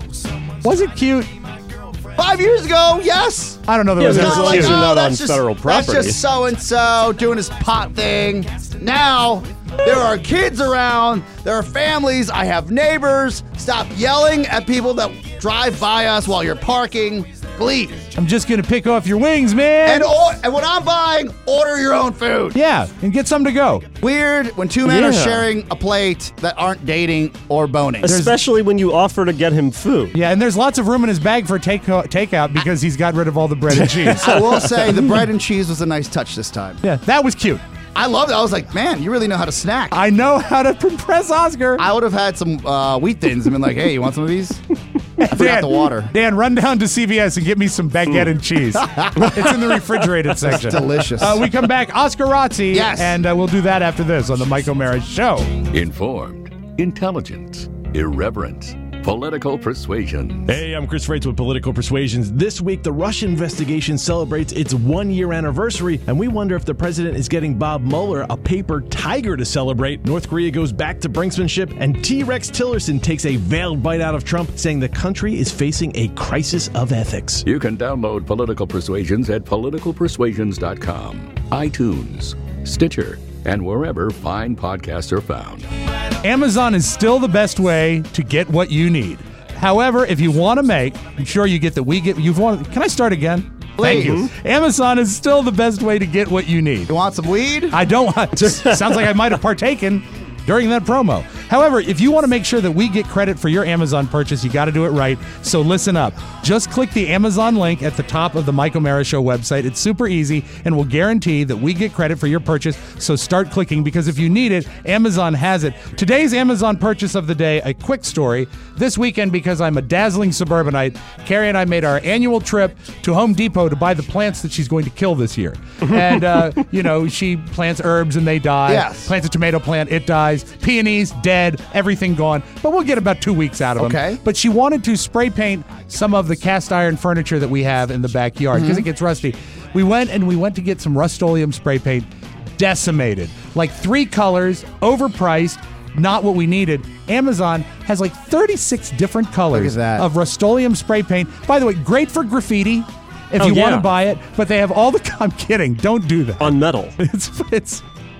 Was it cute? Five years ago, yes. I don't know. There Yeah, was there's ever a like, You're oh, not that's on just- federal property. That's just so and so doing his pot thing. Now there are kids around. There are families. I have neighbors. Stop yelling at people that drive by us while you're parking, please. I'm just going to pick off your wings, man. And or, and when I'm buying, order your own food. yeah, and get some to go. Weird when two men are Yeah. sharing a plate that aren't dating or boning. Especially when you offer to get him food. Yeah, and there's lots of room in his bag for take takeout because he's got rid of all the bread and cheese. I will say the bread and cheese was a nice touch this time. Yeah, that was cute. I loved it. I was like, man, you really know how to snack. I know how to impress Oscar. I would have had some uh, wheat thins and been like, hey, you want some of these? I forgot the water. Dan, run down to C V S and get me some baguette and cheese. It's in the refrigerated section. delicious. Uh, we come back, Oscar Razzi, Yes. and uh, we'll do that after this on the Mike O'Mara Show. Informed, intelligent, irreverent, political persuasion. Hey, I'm Chris Freites with Political Persuasions. This week, the Russia investigation celebrates its one-year anniversary, and we wonder if the president is getting Bob Mueller a paper tiger to celebrate. North Korea goes back to brinksmanship, and T-Rex Tillerson takes a veiled bite out of Trump, saying the country is facing a crisis of ethics. You can download Political Persuasions at political persuasions dot com, iTunes, Stitcher, and wherever fine podcasts are found. Amazon is still the best way to get what you need. However, if you want to make sure you get the we get you want. Can I start again? Thank you. Amazon is still the best way to get what you need. You want some weed? I don't want. Sounds like I might have partaken during that promo. However, if you want to make sure that we get credit for your Amazon purchase, you got to do it right. So listen up. Just click the Amazon link at the top of the Mike O'Mara Show website. It's super easy and will guarantee that we get credit for your purchase. So start clicking because if you need it, Amazon has it. Today's Amazon purchase of the day, a quick story. This weekend, because I'm a dazzling suburbanite, Carrie and I made our annual trip to Home Depot to buy the plants that she's going to kill this year. And, uh, you know, she plants herbs and they die. Yes. Plants a tomato plant, it dies. Peonies, dead, everything gone. But we'll get about two weeks out of them. Okay. But she wanted to spray paint some of the cast iron furniture that we have in the backyard because Mm-hmm. it gets rusty. We went and we went to get some Rust-Oleum spray paint, decimated. Like three colors, overpriced, not what we needed. Amazon has like thirty-six different colors Look at that. of Rust-Oleum spray paint. By the way, great for graffiti if Oh, you want yeah. to buy it, but they have all the... I'm kidding. Don't do that. On metal. It's it's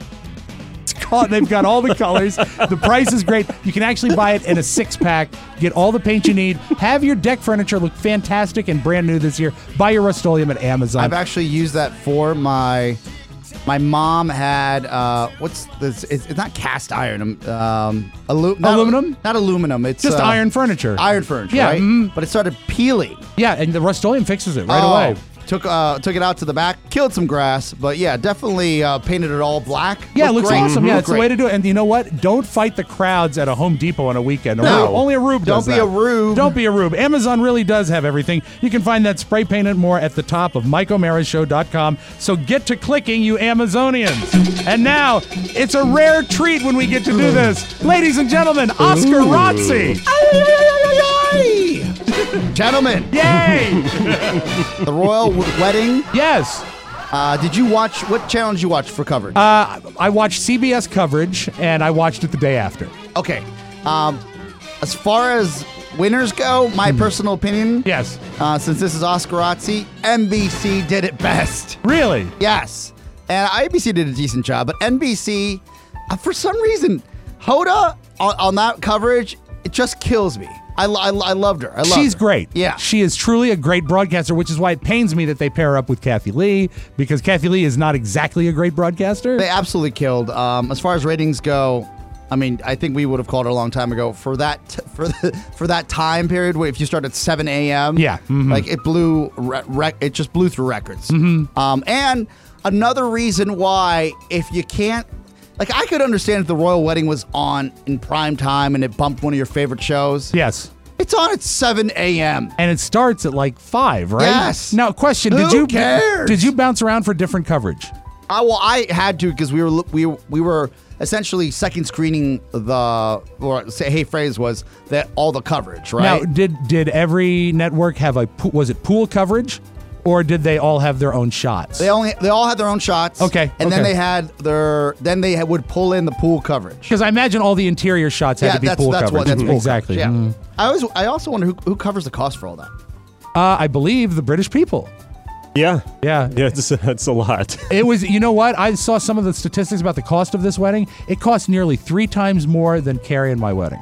it's called, they've got all the colors. The price is great. You can actually buy it in a six pack. Get all the paint you need. Have your deck furniture look fantastic and brand new this year. Buy your Rust-Oleum at Amazon. I've actually used that for my. My mom had uh, what's this? It's, it's not cast iron. Um, alu- not, Aluminum? Not aluminum. It's Just uh, iron furniture. Iron furniture. Yeah, Right? mm. But it started peeling. Yeah, and the Rust-Oleum fixes it right Oh, away. Took uh, took it out to the back, killed some grass, but yeah, definitely uh, painted it all black. Yeah, it Looked looks great. awesome. Yeah, Looked it's the great. way to do it. And you know what? Don't fight the crowds at a Home Depot on a weekend. A No. rube- only a rube Don't does be that. a rube. Don't be a rube. Amazon really does have everything. You can find that spray paint and more at the top of Mike O'Mara Show dot com. So get to clicking, you Amazonians. And now, it's a rare treat when we get to do this. Ladies and gentlemen, Oscar Razzi. Gentlemen, Yay! the royal w- wedding. Yes. Uh, did you watch? What channel did you watch for coverage? Uh, I watched C B S coverage, and I watched it the day after. okay. Um, as far as winners go, my personal opinion. Yes. Uh, since this is Oscar Razzi, N B C did it best. Really? Yes. And A B C did a decent job, but N B C, uh, for some reason, Hoda on, on that coverage, it just kills me. I, I, I loved her. I loved She's her. great. Yeah. She is truly a great broadcaster, which is why it pains me that they pair her up with Kathy Lee, because Kathy Lee is not exactly a great broadcaster. They absolutely killed. Um, as far as ratings go, I mean, I think we would have called it a long time ago for that t- for the, for that time period where if you start at seven a.m. Yeah. Mm-hmm. like it blew re- rec- it just blew through records. Mm-hmm. Um, and another reason why if you can't like I could understand if the royal wedding was on in prime time and it bumped one of your favorite shows. Yes. It's on at seven a.m. And it starts at like five, right? Yes. Now, question: Who Did you cares? did you bounce around for different coverage? I well, I had to because we were we we were essentially second screening the or say hey phrase was that all the coverage, right? Now, did did every network have a po- was it pool coverage, or did they all have their own shots? They only they all had their own shots. Okay, and okay. then they had their then they had, would pull in the pool coverage. Because I imagine all the interior shots had yeah, to be that's, pool that's coverage. What, that's pool exactly. coverage, yeah. Mm. I always I also wonder who who covers the cost for all that. Uh, I believe the British people. Yeah. Yeah. Yeah, it's, it's a lot. It was, you know what? I saw some of the statistics about the cost of this wedding. It cost nearly three times more than Carrie and my wedding.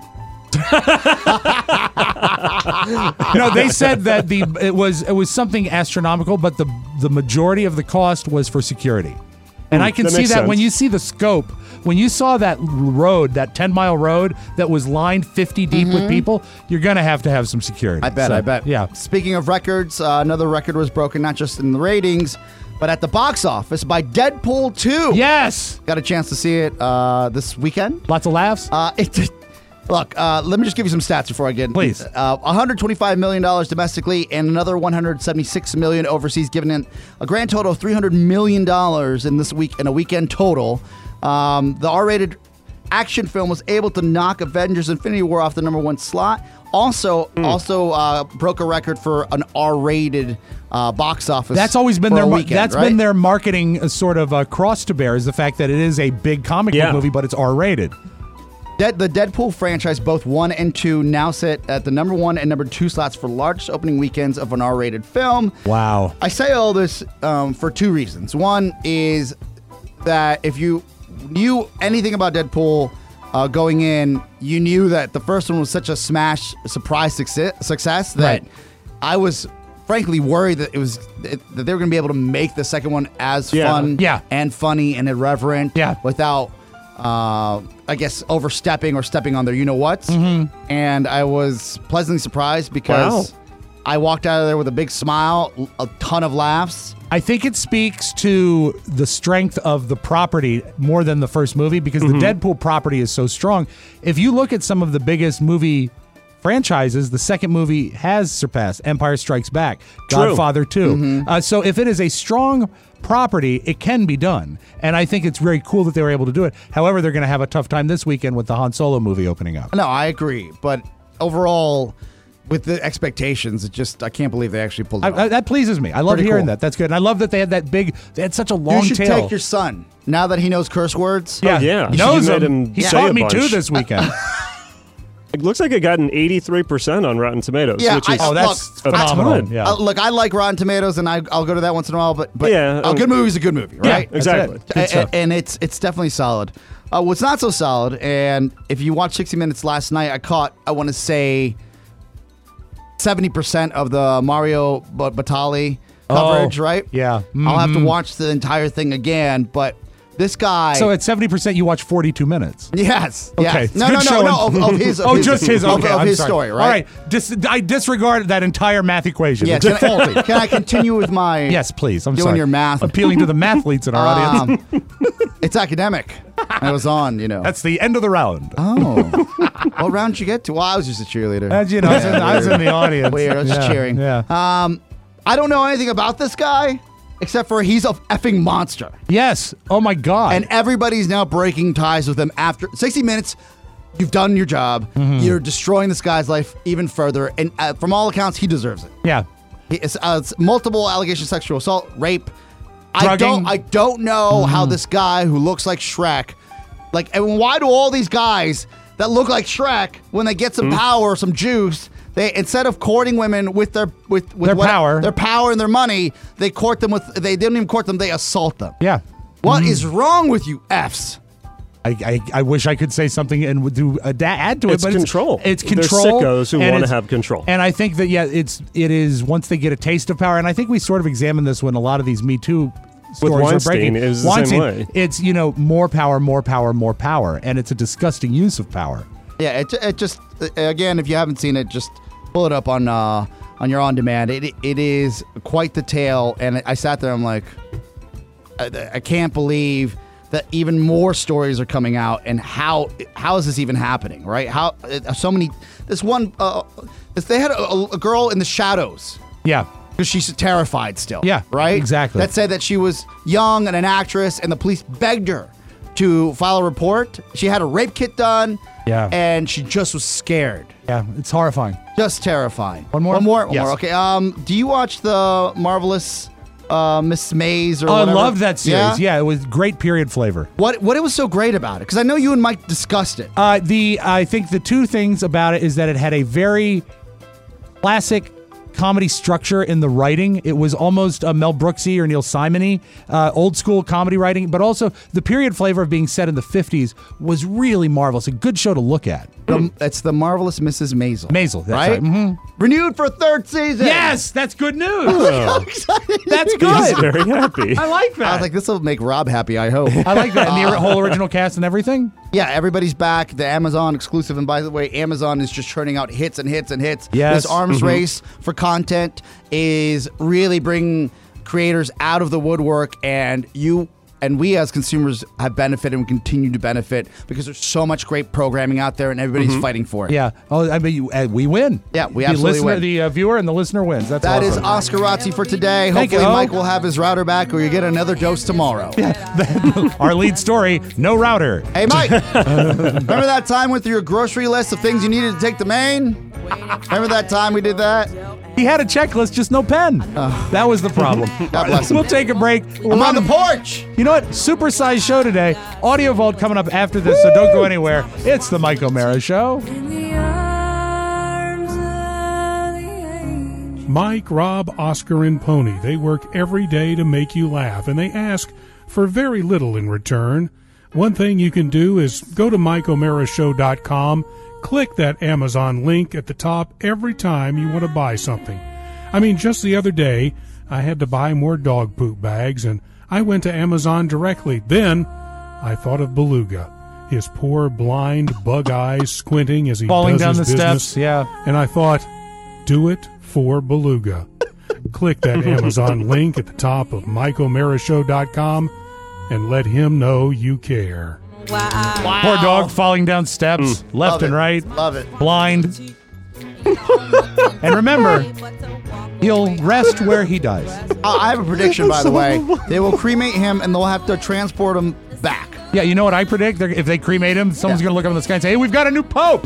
No, they said that the it was it was something astronomical, but the the majority of the cost was for security. And Mm, I can that see makes that sense. when you see the scope, when you saw that road, that ten mile road that was lined fifty deep with people, you're going to have to have some security. I bet, So, I bet. Yeah. Speaking of records, uh, another record was broken, not just in the ratings, but at the box office by Deadpool two. Yes. Got a chance to see it uh, this weekend. Lots of laughs. Uh, it, look, uh, let me just give you some stats before I get Please. Uh, one hundred twenty-five million dollars domestically and another one hundred seventy-six million dollars overseas, giving it a grand total of three hundred million dollars in this week in a weekend total. Um, the R-rated action film was able to knock Avengers: Infinity War off the number one slot. Also, Hmm. also uh, broke a record for an R-rated uh, box office. That's always been for their a mar- weekend, that's right? been their marketing uh, sort of uh, cross to bear is the fact that it is a big comic Yeah. book movie, but it's R rated. Dead, the Deadpool franchise, both one and two, now sit at the number one and number two slots for largest opening weekends of an R-rated film. Wow. I say all this um, for two reasons. One is that if you knew anything about Deadpool uh, going in, you knew that the first one was such a smash surprise success, success that Right. I was frankly worried that it was that they were going to be able to make the second one as Yeah. fun Yeah. and funny and irreverent Yeah. without uh, I guess overstepping or stepping on their you know what's. Mm-hmm. And I was pleasantly surprised because Wow. I walked out of there with a big smile, a ton of laughs. I think it speaks to the strength of the property more than the first movie because Mm-hmm. the Deadpool property is so strong. If you look at some of the biggest movie franchises, the second movie has surpassed Empire Strikes Back, True. Godfather two. Uh, so if it is a strong property, it can be done. And I think it's very cool that they were able to do it. However, they're going to have a tough time this weekend with the Han Solo movie opening up. No, I agree. But overall, with the expectations, it just, I can't believe they actually pulled it I, off. I, that pleases me. I love Pretty hearing cool. that. That's good. And I love that they had that big, they had such a long you should tail. take your son, now that he knows curse words. yeah, yeah. He You knows made them. him He say taught a me too bunch. this weekend. It looks like it got an eighty-three percent on Rotten Tomatoes, Yeah, which is I- Oh, that's Look, phenomenal. ton. Yeah. Uh, look, I like Rotten Tomatoes, and I, I'll go to that once in a while. But, but Yeah, a um, good movie's a good movie, Yeah, right? that's exactly. it. Good A- stuff. a- and it's it's definitely solid. Uh, what's not so solid, and if you watched sixty minutes last night, I caught, I want to say, seventy percent of the Mario B- Batali coverage, Oh, right? yeah. I'll have to Mhm. watch the entire thing again, but this guy... So at seventy percent, you watch forty-two minutes. Yes. Okay. Yes. it's No, good no, no, showing. no, of, of his... Of oh, his, just his. of- Okay, Of, I'm his sorry. story, right? All right. Dis- I disregard that entire math equation. Yeah, It's can, faulty. I, can I continue with my... Yes, please. I'm doing sorry. your math. Appealing to the mathletes in our audience. Um, it's academic. I was on, you know. That's the end of the round. Oh. What round did you get to? Well, I was just a cheerleader. As you know, I was in- I was in the audience. Weird. I was just Yeah, cheering. yeah. Um, I don't know anything about this guy except for he's a effing monster. Yes. Oh my God. And everybody's now breaking ties with him after sixty minutes. You've done your job. Mm-hmm. You're destroying this guy's life even further. And uh, from all accounts, he deserves it. yeah. He- It's, uh, it's multiple allegations: sexual assault, rape. I Drugging. don't. I don't know how this guy who looks like Shrek, like, and why do all these guys that look like Shrek, when they get some power, some juice, they instead of courting women with their with, with Their what- power. their power and their money, they court them with. They didn't even court them. They assault them. Yeah. What is wrong with you, Fs? I, I, I wish I could say something and would do uh, add to it, It's but control. It's, it's They're control. sickos who and wanna it's- have control. And I think that yeah, it's it is once they get a taste of power, and I think we sort of examined this when a lot of these Me Too stories are Weinstein, breaking. it was the Weinstein, same way. it's, you know, more power, more power, more power. And it's a disgusting use of power. Yeah, it, it just, again, if you haven't seen it, just pull it up on uh, on your on-demand. It It is quite the tale. And I sat there, I'm like, I, I can't believe that even more stories are coming out, and how how is this even happening, right? How so many? This one, uh, this, they had a, a girl in the shadows. Yeah, because she's terrified still. Yeah, right. exactly. That said that she was young and an actress, and the police begged her to file a report. She had a rape kit done. Yeah, and she just was scared. Yeah, it's horrifying. Just terrifying. One more. One more. One Yes. more. Okay. Um, do you watch the Marvelous Uh, Miss Maisel or Oh, I whatever? love that series. Yeah? Yeah, it was great period flavor. What what it was so great about it? Because I know you and Mike discussed it. Uh, the I think the two things about it is that it had a very classic comedy structure in the writing. It was almost uh, Mel Brooksy or Neil Simon-y, uh, old school comedy writing, but also the period flavor of being set in the fifties was really marvelous. A good show to look at. The, it's the Marvelous Missus Maisel. Maisel, that's right? right. Mhm. Renewed for a third season. Yes, that's good news. Oh. That's He's good. very happy. I like that. I was like, this will make Rob happy, I hope. I like that. And the whole original cast and everything. Yeah, everybody's back. The Amazon exclusive. And by the way, Amazon is just churning out hits and hits and hits. Yes. This arms Mhm. race for content is really bringing creators out of the woodwork, and you and we as consumers have benefited and continue to benefit because there's so much great programming out there, and everybody's Mhm. fighting for it. Yeah. Oh, I mean, you, uh, we win. Yeah, we the absolutely listener, win. The uh, viewer and the listener wins. That's That is awesome. Oscar Razzi for today. Thank Hopefully you, O. Mike will have his router back, or you get another dose tomorrow. Our lead story: no router. Hey, Mike, remember that time with your grocery list of things you needed to take to Maine? Remember that time we did that? He had a checklist, just no pen. That was the problem. God bless him. We'll take a break. I'm on the porch. You know what? Supersized show today. Audio Vault coming up after this, so don't go anywhere. It's the Mike O'Mara Show. Mike, Rob, Oscar, and Pony, they work every day to make you laugh, and they ask for very little in return. One thing you can do is go to Mike O'Mara Show dot com, click that Amazon link at the top every time you want to buy something. I mean, just the other day, I had to buy more dog poop bags, and I went to Amazon directly. Then, I thought of Beluga, his poor, blind, bug eyes squinting as he Falling does down his the business. steps, yeah. And I thought, do it for Beluga. Click that Amazon link at the top of Mike O'Mara Show dot com and let him know you care. Wow. Poor dog falling down steps, left Love and it. right. Love it. Blind. And remember, he'll rest where he dies. Uh, I have a prediction, by the way. They will cremate him, and they'll have to transport him back. Yeah, you know what I predict? They're, if they cremate him, someone's Yeah. going to look up in the sky and say, hey, we've got a new pope.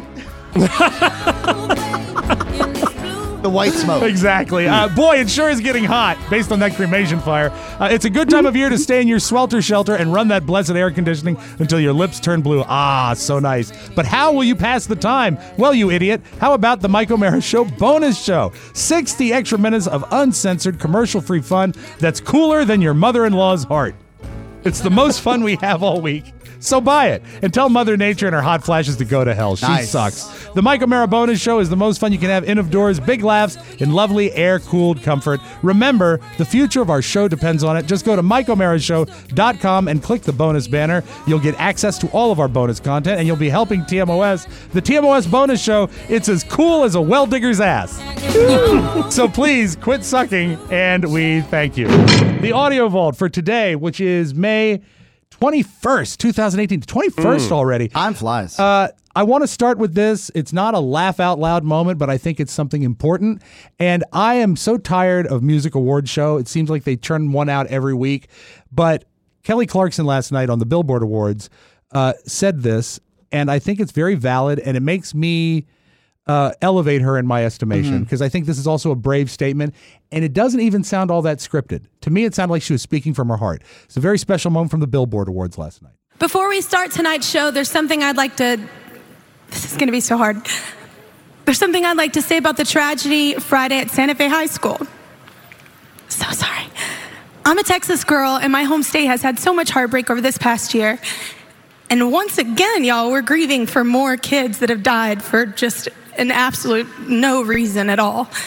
The white smoke. Exactly. Uh, boy, it sure is getting hot based on that cremation fire. Uh, it's a good time of year to stay in your swelter shelter and run that blessed air conditioning until your lips turn blue. Ah, so nice. But how will you pass the time? Well, you idiot, how about the Mike O'Mara Show bonus show? sixty extra minutes of uncensored, commercial-free fun that's cooler than your mother-in-law's heart. It's the most fun we have all week. So buy it and tell Mother Nature and her hot flashes to go to hell. She Nice. sucks. The Mike O'Mara bonus show is the most fun you can have in of doors, big laughs, in lovely air-cooled comfort. Remember, the future of our show depends on it. Just go to Mike O'Mara Show dot com and click the bonus banner. You'll get access to all of our bonus content, and you'll be helping T M O S. The T M O S bonus show, it's as cool as a well-digger's ass. So please, quit sucking, and we thank you. The Audio Vault for today, which is May twenty-first, twenty eighteen. twenty-first Mm. already. Time flies. Uh, I want to start with this. It's not a laugh out loud moment, but I think it's something important. And I am so tired of music award show. It seems like they turn one out every week. But Kelly Clarkson last night on the Billboard Awards uh, said this, and I think it's very valid, and it makes me uh, elevate her in my estimation, because I think this is also a brave statement, and it doesn't even sound all that scripted. To me, it sounded like she was speaking from her heart. It's a very special moment from the Billboard Awards last night. Before we start tonight's show, there's something I'd like to... This is going to be so hard. There's something I'd like to say about the tragedy Friday at Santa Fe High School. So sorry. I'm a Texas girl, and my home state has had so much heartbreak over this past year. And once again, y'all, we're grieving for more kids that have died for just an absolute no reason at all.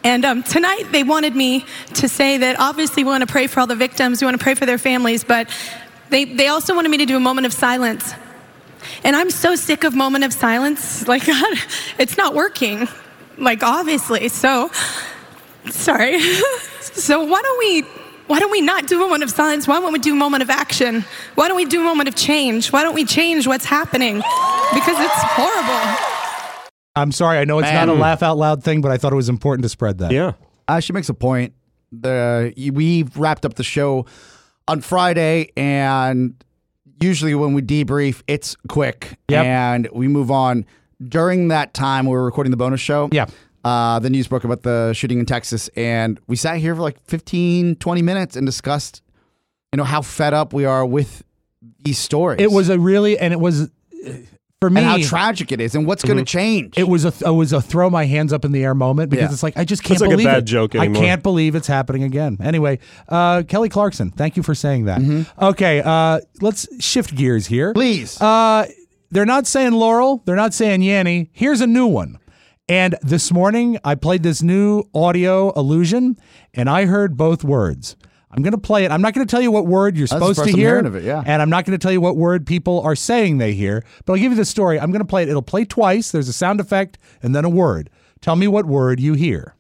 And um, tonight they wanted me to say that obviously we want to pray for all the victims, we want to pray for their families, but they, they also wanted me to do a moment of silence. And I'm so sick of moment of silence. Like, God, it's not working. Like, obviously. So, sorry. So why don't we, why don't we not do a moment of silence? Why don't we do a moment of action? Why don't we do a moment of change? Why don't we change what's happening? Because it's horrible. I'm sorry. I know it's Man. not a laugh out loud thing, but I thought it was important to spread that. Yeah. Uh, she makes a point. The we wrapped up the show on Friday, and usually when we debrief, it's quick, Yep. and we move on. During that time, we were recording the bonus show. Yeah. Uh, the news broke about the shooting in Texas, and we sat here for like fifteen, twenty minutes and discussed, you know, how fed up we are with these stories. It was a really, and it was, uh, for me, and how tragic it is, and what's going to change. It was a it was a throw my hands up in the air moment because Yeah. it's like I just It's can't like a believe bad it. joke I anymore. can't believe it's happening again. Anyway, uh, Kelly Clarkson, thank you for saying that. Okay, uh, let's shift gears here, Please. Uh, they're not saying Laurel. They're not saying Yanny. Here's a new one. And this morning I played this new audio illusion, and I heard both words. I'm going to play it. I'm not going to tell you what word you're That's the supposed first to I'm hear. hearing of it, yeah. And I'm not going to tell you what word people are saying they hear, but I'll give you the story. I'm going to play it. It'll play twice. There's a sound effect and then a word. Tell me what word you hear.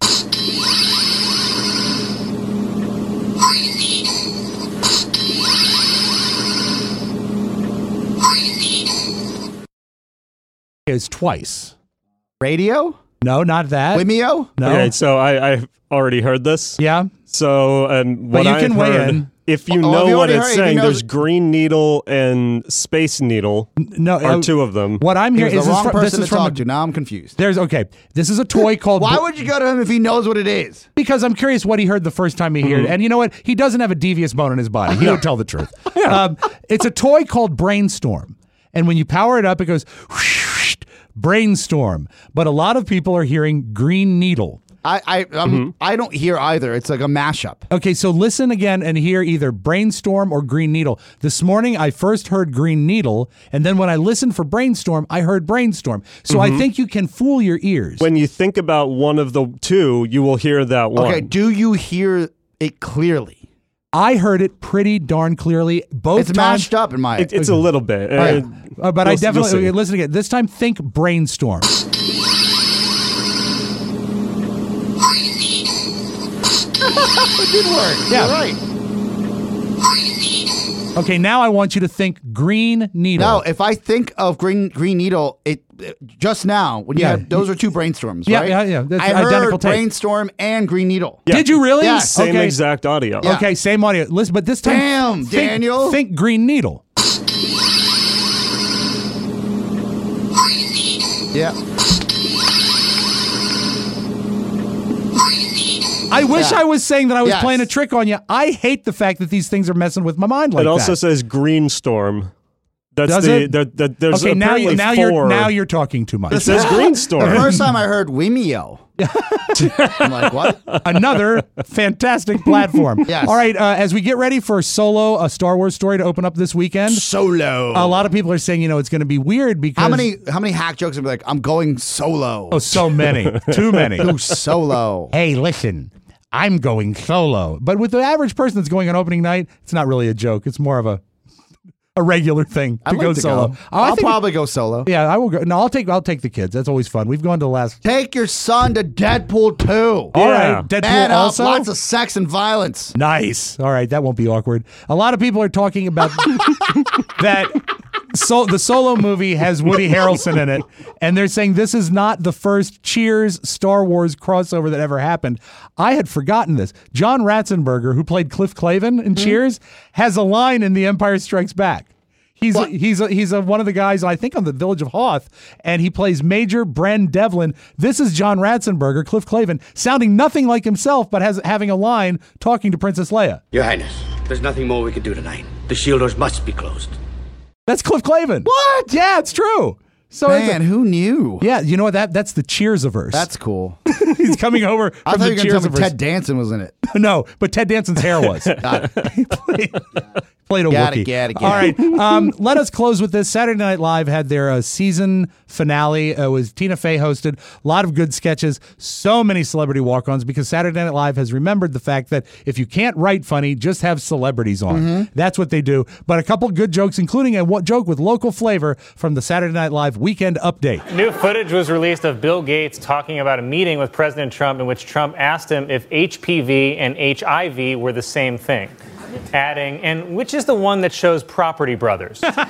It's twice. Radio? No, not that. Wimeo? No. Okay, so I, I've already heard this. Yeah. So, and But what you I've can weigh heard, in. if you Oh, know have you what already it's heard? If you saying, know- there's Green Needle and Space Needle No, are uh, two of them. What I'm He hearing was is the this wrong from, this person is to from talk a- to. Now I'm confused. There's okay. This is a toy called. Why would you go to him if he knows what it is? Because I'm curious what he heard the first time he heard it. And you know what? He doesn't have a devious bone in his body. He would tell the truth. Um, it's a toy called Brainstorm. And when you power it up, it goes Brainstorm. But a lot of people are hearing Green Needle. I I um, I don't hear either. It's like a mashup. Okay, so listen again and hear either Brainstorm or Green Needle. This morning, I first heard Green Needle, and then when I listened for Brainstorm, I heard Brainstorm. So I think you can fool your ears. When you think about one of the two, you will hear that one. Okay, do you hear it clearly? I heard it pretty darn clearly both It's times. mashed up in my. It, it's a little bit. All right. Uh, Uh, but I you'll- you'll definitely see. listen again. This time, think Brainstorm. it did work. Yeah. You're right. Okay, now I want you to think Green Needle. No, if I think of Green Green Needle, it, it just now when you Yeah. have those are two brainstorms, Yeah, right? yeah, yeah. That's I heard identical tape. Brainstorm and Green Needle. Yeah. Did you really? Yes. Same Okay. exact audio. Yeah. Okay, same audio. Listen, but this time, Damn, think, Daniel. think Green Needle. Yeah. I wish Yeah. I was saying that I was Yes. playing a trick on you. I hate the fact that these things are messing with my mind like It also that. says Green Storm. That's Does the, it? the, the there's Okay, now, apparently you, now four. you're now you're talking too much. It says Green Storm. The first time I heard Wimeo, I'm like, what? Another fantastic platform. Yes. All right, uh, as we get ready for Solo, a Star Wars story to open up this weekend, Solo. a lot of people are saying, you know, it's going to be weird because How many how many hack jokes would be like, I'm going solo? Oh, so many, too many. Go solo. Hey, listen, I'm going solo. But with the average person that's going on opening night, it's not really a joke. It's more of a a regular thing to I'd like go to solo. go. Oh, I I'll think- probably go solo. Yeah, I will go. No, I'll take I'll take the kids. That's always fun. We've gone to the last. Take your son to Deadpool two. All Yeah. right, Deadpool And uh, also. lots of sex and violence. Nice. All right, that won't be awkward. A lot of people are talking about that. So the Solo movie has Woody Harrelson in it, and they're saying this is not the first Cheers Star Wars crossover that ever happened. I had forgotten this. John Ratzenberger, who played Cliff Clavin in Cheers, has a line in The Empire Strikes Back. He's a, he's a, he's a, one of the guys, I think, on the Village of Hoth, and he plays Major Bren Devlin. This is John Ratzenberger, Cliff Clavin, sounding nothing like himself, but has having a line talking to Princess Leia. Your Highness, there's nothing more we can do tonight. The shield doors must be closed. That's Cliff Clavin. What? Yeah, it's true. So it's Man, a- who knew? yeah, you know what? That that's the Cheers-averse. That's cool. He's coming over I from thought the you were going to tell me Cheers-averse. Ted Danson was in it. No, but Ted Danson's hair was. Got it. he, played, Played a Get it, Wookiee. get it, get All it. right. Um, let us close with this. Saturday Night Live had their uh, season finale. Uh, it was Tina Fey hosted. A lot of good sketches. So many celebrity walk-ons because Saturday Night Live has remembered the fact that if you can't write funny, just have celebrities on. Mm-hmm. That's what they do. But a couple good jokes, including a w- joke with local flavor from the Saturday Night Live Weekend Update. New footage was released of Bill Gates talking about a meeting with President Trump in which Trump asked him if H P V and H I V were the same thing. Adding, and which is the one that shows Property Brothers? Here's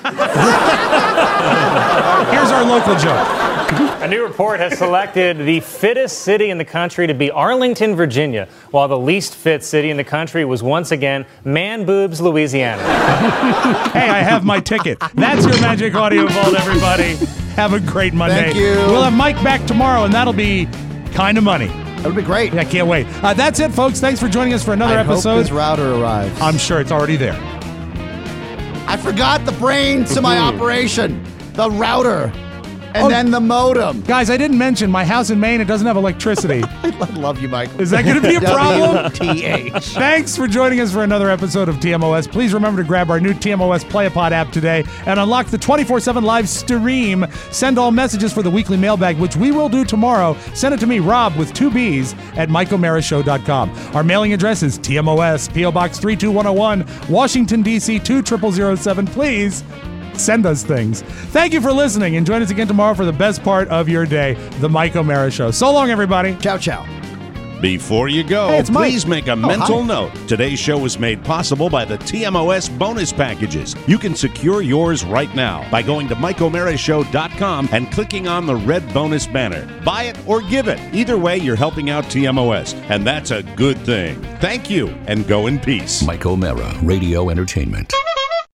our local joke. A new report has selected the fittest city in the country to be Arlington, Virginia, while the least fit city in the country was once again Man Boobs, Louisiana. Hey, I have my ticket. That's your Magic Audio Vault, everybody. Have a great Monday. Thank you. We'll have Mike back tomorrow, and that'll be Kind of Money. That would be great. Yeah, I can't wait. Uh, that's it, folks. Thanks for joining us for another I episode. hope his router arrives. I'm sure it's already there. I forgot the brains to my operation. The router. And Oh. then the modem. Guys, I didn't mention my house in Maine, it doesn't have electricity. I love you, Michael. Is that going to be a problem? W T H. Thanks for joining us for another episode of T M O S. Please remember to grab our new T M O S Playapod app today and unlock the twenty-four seven live stream. Send all messages for the weekly mailbag, which we will do tomorrow. Send it to me, Rob, with two B's, at mike o'mara show dot com. Our mailing address is T M O S, P O Box three two one oh one, Washington, D C two zero zero zero seven. Please send us things. Thank you for listening, and join us again tomorrow for the best part of your day, The Mike O'Mara Show. So long, everybody. Ciao, ciao. Before you go, Hey, it's Mike. please make a Oh, mental hi. note. Today's show was made possible by the T M O S bonus packages. You can secure yours right now by going to mike o'mara show dot com and clicking on the red bonus banner. Buy it or give it. Either way, you're helping out T M O S, and that's a good thing. Thank you, and go in peace. Mike O'Mara, Radio Entertainment.